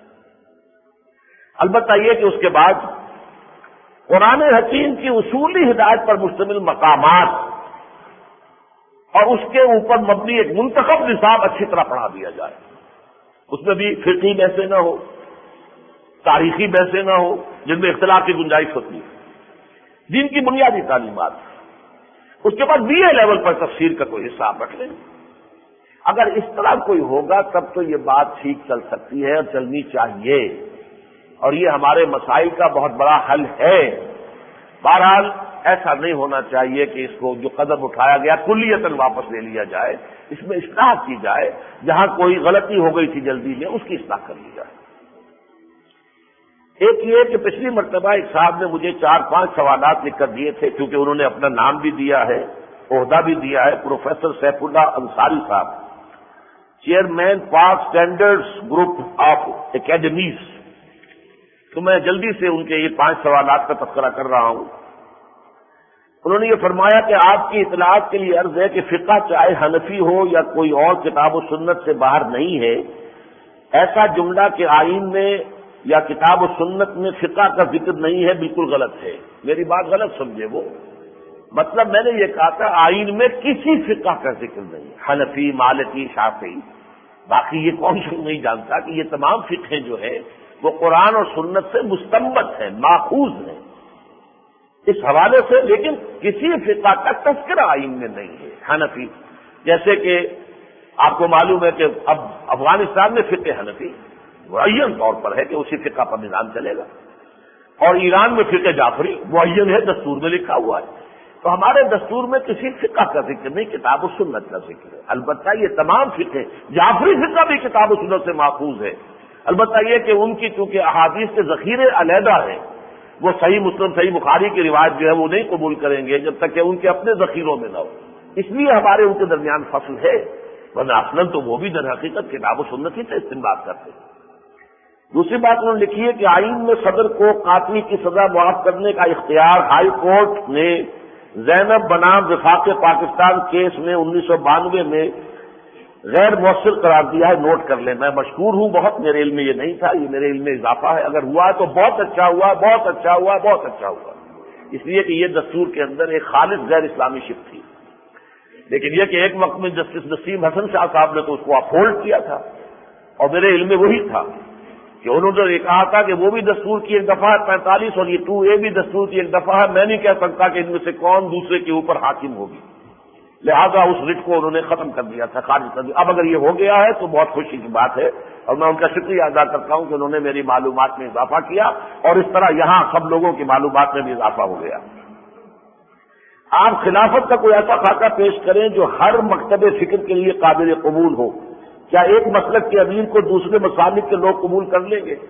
البتہ یہ کہ اس کے بعد قرآن حکیم کی اصولی ہدایت پر مشتمل مقامات اور اس کے اوپر مبنی ایک منتخب نصاب اچھی طرح پڑھا دیا جائے. اس میں بھی فقہی بحثیں نہ ہو, تاریخی بحثیں نہ ہو جن میں اختلاف کی گنجائش ہوتی ہے, دین کی بنیادی تعلیمات. اس کے بعد BA لیول پر تفسیر کا کوئی حساب رکھ لیں. اگر اس طرح کوئی ہوگا تب تو یہ بات ٹھیک چل سکتی ہے اور چلنی چاہیے, اور یہ ہمارے مسائل کا بہت بڑا حل ہے. بہرحال ایسا نہیں ہونا چاہیے کہ اس کو جو قدم اٹھایا گیا کلیتاً واپس لے لیا جائے. اس میں اصلاح کی جائے, جہاں کوئی غلطی ہو گئی تھی جلدی میں اس کی اصلاح کر لی جائے. ایک یہ کہ پچھلی مرتبہ ایک صاحب نے مجھے 4-5 سوالات لکھ کر دیے تھے, کیونکہ انہوں نے اپنا نام بھی دیا ہے, عہدہ بھی دیا ہے, پروفیسر سیف اللہ انصاری صاحب, چیئرمین پاک اسٹینڈرڈز گروپ آف اکیڈمیز. تو میں جلدی سے ان کے یہ 5 سوالات کا تذکرہ کر رہا ہوں. انہوں نے یہ فرمایا کہ آپ کی اطلاعات کے لیے عرض ہے کہ فقہ چاہے حنفی ہو یا کوئی اور کتاب و سنت سے باہر نہیں ہے. ایسا جملہ کہ آئین میں یا کتاب و سنت میں فقہ کا ذکر نہیں ہے بالکل غلط ہے. میری بات غلط سمجھے وہ, مطلب میں نے یہ کہا تھا آئین میں کسی فقہ کا ذکر نہیں, حنفی, مالکی, شافعی, باقی یہ کون سا نہیں جانتا کہ یہ تمام فقہیں جو ہے وہ قرآن اور سنت سے مستنبط ہیں، ماخوذ ہیں اس حوالے سے، لیکن کسی فقہ کا تذکرہ آئین میں نہیں ہے حنفی. جیسے کہ آپ کو معلوم ہے کہ اب افغانستان میں فقہ حنفی معین طور پر ہے کہ اسی فقہ پر نظام چلے گا، اور ایران میں فقہ جعفری معین ہے، دستور میں لکھا ہوا ہے. تو ہمارے دستور میں کسی فقہ کا ذکر نہیں، کتاب و سنت کا ذکر ہے. البتہ یہ تمام فقہ، جعفری فقہ بھی کتاب و سنت سے ماخوذ ہے. البتہ یہ کہ ان کی چونکہ احادیث کے ذخیرے علیحدہ ہیں، وہ صحیح مسلم صحیح بخاری کی روایت جو ہے وہ نہیں قبول کریں گے جب تک کہ ان کے اپنے ذخیروں میں نہ ہو. اس لیے ہمارے ان کے درمیان فصل ہے، ورنہ اصلاً تو وہ بھی در حقیقت کتاب و سنت ہی سے استنباط کرتے ہیں. دوسری بات انہوں نے لکھی ہے کہ آئین میں صدر کو قاتل کی سزا معاف کرنے کا اختیار ہائی کورٹ نے زینب بنام وفاق پاکستان کیس میں 1992 میں غیر مؤثر قرار دیا ہے. نوٹ کر لیں، میں مشکور ہوں بہت، میرے علم میں یہ نہیں تھا، یہ میرے علم میں اضافہ ہے. اگر ہوا ہے تو بہت اچھا ہوا، بہت اچھا ہوا، بہت اچھا ہوا، اس لیے کہ یہ دستور کے اندر ایک خالص غیر اسلامی شق تھی. لیکن یہ کہ ایک وقت میں جسٹس نسیم حسن شاہ صاحب نے تو اس کو اپہولڈ کیا تھا، اور میرے علم میں وہی تھا کہ انہوں نے یہ کہا تھا کہ وہ بھی دستور کی ایک دفعہ ہے 45 اور یہ 2A بھی دستور کی ایک دفعہ ہے. میں نہیں کہہ سکتا کہ ان میں سے کون دوسرے کے اوپر حاکم ہوگی، لہذا اس رٹ کو انہوں نے ختم کر دیا تھا، خارج کر دیا. اب اگر یہ ہو گیا ہے تو بہت خوشی کی بات ہے، اور میں ان کا شکریہ ادا کرتا ہوں کہ انہوں نے میری معلومات میں اضافہ کیا، اور اس طرح یہاں سب لوگوں کی معلومات میں بھی اضافہ ہو گیا. آپ خلافت کا کوئی ایسا خاکہ پیش کریں جو ہر مکتب فکر کے لیے قابل قبول ہو. کیا ایک مسلک کے امیر کو دوسرے مسالک کے لوگ قبول کر لیں گے؟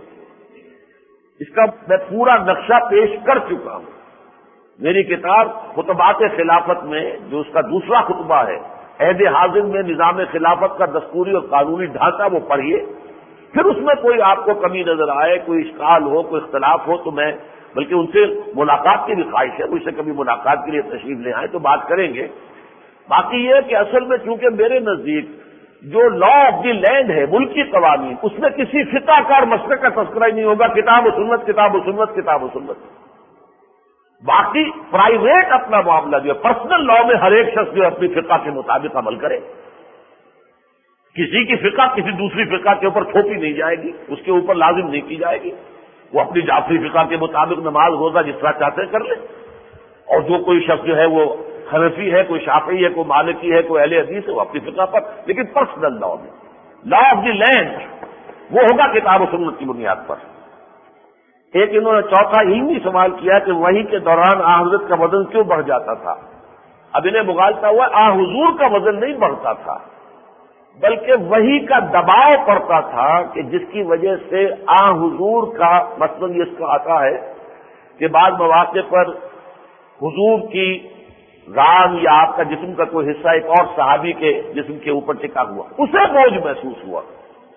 اس کا میں پورا نقشہ پیش کر چکا ہوں. میری کتاب خطبات خلافت میں جو اس کا دوسرا خطبہ ہے، عہد حاضر میں نظام خلافت کا دستوری اور قانونی ڈھانچہ، وہ پڑھیے. پھر اس میں کوئی آپ کو کمی نظر آئے، کوئی اشکال ہو، کوئی اختلاف ہو، تو میں بلکہ ان سے ملاقات کی بھی خواہش ہے، مجھ سے کبھی ملاقات کے لیے تشریف لے آئیں تو بات کریں گے. باقی یہ کہ اصل میں چونکہ میرے نزدیک جو لا آف دی لینڈ ہے، ملکی قوانین، اس میں کسی فقہ کار مسئلے کا تذکرہ ہی نہیں ہوگا. کتاب و سنت، کتاب و سنت، کتاب و سنت. باقی پرائیویٹ اپنا معاملہ جو ہے، پرسنل لا میں ہر ایک شخص جو ہے اپنی فقہ کے مطابق عمل کرے. کسی کی فقہ کسی دوسری فقہ کے اوپر تھوپی نہیں جائے گی، اس کے اوپر لازم نہیں کی جائے گی. وہ اپنی جعفری فقہ کے مطابق نماز روزہ جس طرح چاہتے ہیں کر لیں. اور جو کوئی شخص جو ہے وہ حنفی ہے، کوئی شافعی ہے، کوئی مالکی ہے، کوئی اہل حدیث ہے، وہ اپنی فقہ پر. لیکن پرسنل لا میں لا آف دی لینڈ وہ ہوگا کتاب و سنت کی بنیاد پر. ایک انہوں نے چوتھا علمی سوال کیا کہ وحی کے دوران آ حضرت کا وزن کیوں بڑھ جاتا تھا. اب انہیں مغالطہ ہوا، آ حضور کا وزن نہیں بڑھتا تھا، بلکہ وحی کا دباؤ پڑتا تھا کہ جس کی وجہ سے آ حضور کا مثلاً یہ اس کا آتا ہے کہ بعض مواقع پر حضور کی ران یا آپ کا جسم کا کوئی حصہ ایک اور صحابی کے جسم کے اوپر ٹکا ہوا، اسے بوجھ محسوس ہوا.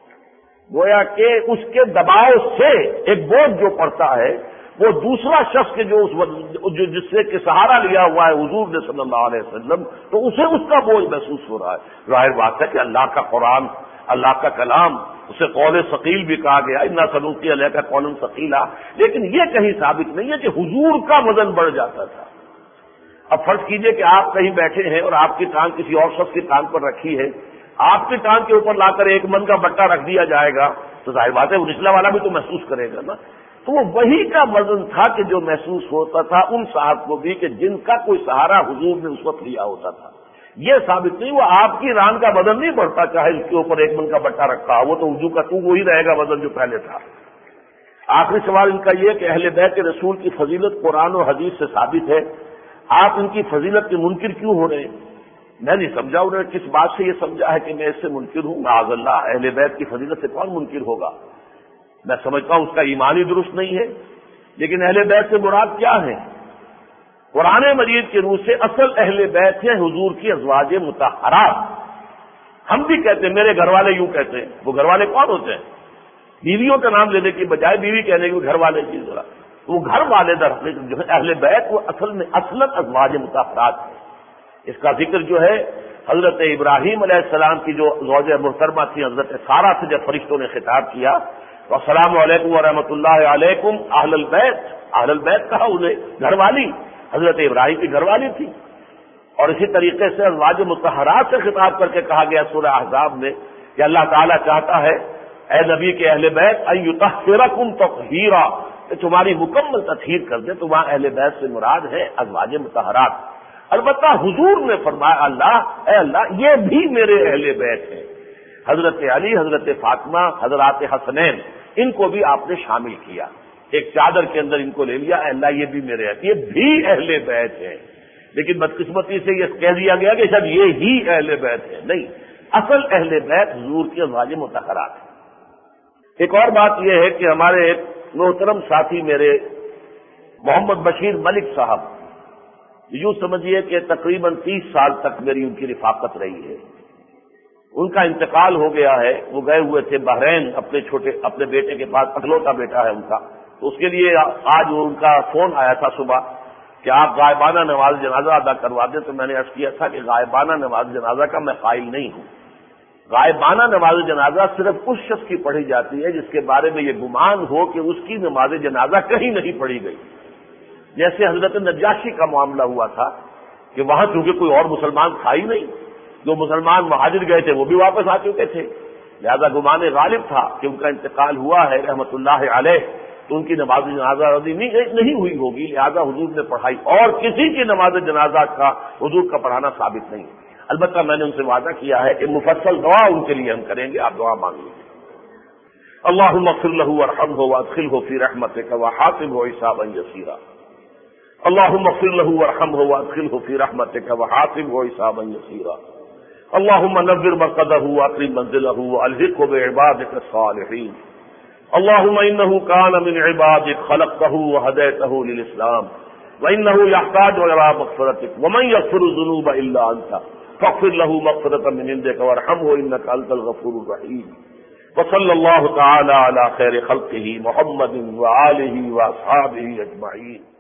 گویا کہ اس کے دباؤ سے ایک بوجھ جو پڑتا ہے وہ دوسرا شخص کے جو جس سے کہ سہارا لیا ہوا ہے حضور نے صلی اللہ علیہ وسلم، تو اسے اس کا بوجھ محسوس ہو رہا ہے. ظاہر بات ہے کہ اللہ کا قرآن، اللہ کا کلام، اسے قول ثقیل بھی کہا گیا، انا سنلقی علیک قولا ثقیلا، لیکن یہ کہیں ثابت نہیں ہے کہ حضور کا وزن بڑھ جاتا تھا. اب فرض کیجئے کہ آپ کہیں بیٹھے ہیں اور آپ کی ٹانگ کسی اور شخص کی ٹانگ پر رکھی ہے، آپ کی ٹانگ کے اوپر لا کر 1 من کا بٹا رکھ دیا جائے گا تو ظاہر بات ہے وہ نچلا والا بھی تو محسوس کرے گا نا. تو وہ وہی کا وزن تھا کہ جو محسوس ہوتا تھا ان صاحب کو بھی کہ جن کا کوئی سہارا حضور نے اس وقت لیا ہوتا تھا. یہ ثابت نہیں، وہ آپ کی ران کا وزن نہیں بڑھتا چاہے اس کے اوپر 1 من کا بٹا رکھا، وہ تو وضو کا تو وہی رہے گا وزن جو پہلے تھا. آخری سوال ان کا یہ کہ اہل بیت رسول کی فضیلت قرآن و حدیث سے ثابت ہے، آپ ان کی فضیلت کے منکر کیوں ہو رہے ہیں؟ میں نہیں سمجھا انہوں نے کس بات سے یہ سمجھا ہے کہ میں اس سے منکر ہوں. معاذ اللہ، اہل بیت کی فضیلت سے کون منکر ہوگا؟ میں سمجھتا ہوں اس کا ایمان ہی درست نہیں ہے. لیکن اہل بیت سے مراد کیا ہے؟ قرآن مجید کے روح سے اصل اہل بیت ہیں حضور کی ازواج مطہرات. ہم بھی کہتے ہیں، میرے گھر والے یوں کہتے ہیں. وہ گھر والے کون ہوتے ہیں؟ بیویوں کا نام لینے کی بجائے بیوی کہنے کی گھر والے کی ضرورت. وہ گھر والے در حقیقت جو ہے اہل بیت، وہ اصل میں اصلاً ازواج مطہرات ہیں. اس کا ذکر جو ہے حضرت ابراہیم علیہ السلام کی جو زوجہ محترمہ تھی حضرت سارہ سے جب فرشتوں نے خطاب کیا، السلام علیکم ورحمۃ اللہ علیکم اہل البیت، اہل البیت کہا انہیں، گھر والی حضرت ابراہیم کی گھر والی تھی. اور اسی طریقے سے ازواج مطہرات سے خطاب کر کے کہا گیا سورہ احزاب میں کہ اللہ تعالیٰ چاہتا ہے اے نبی کے اہل بیت ان یطہرکم تطہیرا، کہ تمہاری مکمل تطہیر کر دے. تو وہاں اہل بیت سے مراد ہے ازواج مطہرات. البتہ حضور نے فرمایا اے اللہ یہ بھی میرے اہل بیت ہیں. حضرت علی، حضرت فاطمہ، حضرات حسنین، ان کو بھی آپ نے شامل کیا. ایک چادر کے اندر ان کو لے لیا، اے اللہ یہ بھی میرے یہ بھی اہل بیت ہیں. لیکن بدقسمتی سے یہ کہہ دیا گیا کہ شاید یہ ہی اہل بیت ہیں. نہیں، اصل اہل بیت حضور کے ازواج مطہرات ہیں. ایک اور بات یہ ہے کہ ہمارے ایک محترم ساتھی میرے محمد بشیر ملک صاحب، یوں سمجھیے کہ تقریباً 30 سال تک میری ان کی رفاقت رہی ہے. ان کا انتقال ہو گیا ہے. وہ گئے ہوئے تھے بحرین اپنے بیٹے کے پاس، اکلوتا بیٹا ہے ان کا. تو اس کے لیے آج ان کا فون آیا تھا صبح کہ آپ غائبانہ نماز جنازہ ادا کروا دیں. تو میں نے عرض کیا تھا کہ غائبانہ نماز جنازہ کا میں قائل نہیں ہوں. غائبانہ نماز جنازہ صرف اس شخص کی پڑھی جاتی ہے جس کے بارے میں یہ گمان ہو کہ اس کی نماز جنازہ کہیں نہیں پڑھی گئی. جیسے حضرت نجاشی کا معاملہ ہوا تھا کہ وہاں چونکہ کوئی اور مسلمان تھا ہی نہیں، جو مسلمان مہاجر گئے تھے وہ بھی واپس آ چکے تھے، لہذا گمان غالب تھا کہ ان کا انتقال ہوا ہے رحمت اللہ علیہ، تو ان کی نماز جنازہ نہیں ہوئی ہوگی. لہذا حضور نے پڑھائی، اور کسی کی نماز جنازہ کا حضور کا پڑھانا ثابت نہیں. البتہ میں نے ان سے وعدہ کیا ہے کہ مفصل دعا ان کے لیے ہم کریں گے. آپ دعا مانگ لیجیے. اللہم اغفر لہ وارحمہ وادخلہ فی رحمتک وحاسبہ حسابا یسیرا. اللہم اغفر لہ وارحمہ وادخلہ فی رحمتک وحاسبہ حسابا یسیرا. اللہم نور مرقدہ واکرم منزلہ والحقہ بعبادک الصالحین. اللہم انہ کان من عبادک خلقتہ وہدیتہ للاسلام وانہ یحتاج الی مغفرتک ومن یغفر الذنوب الا انت فاغفر له مغفرة من عندك وارحمه إنك أنت الغفور الرحيم. وصلى الله تعالى على خير خلقه محمد وآله وأصحابه أجمعين.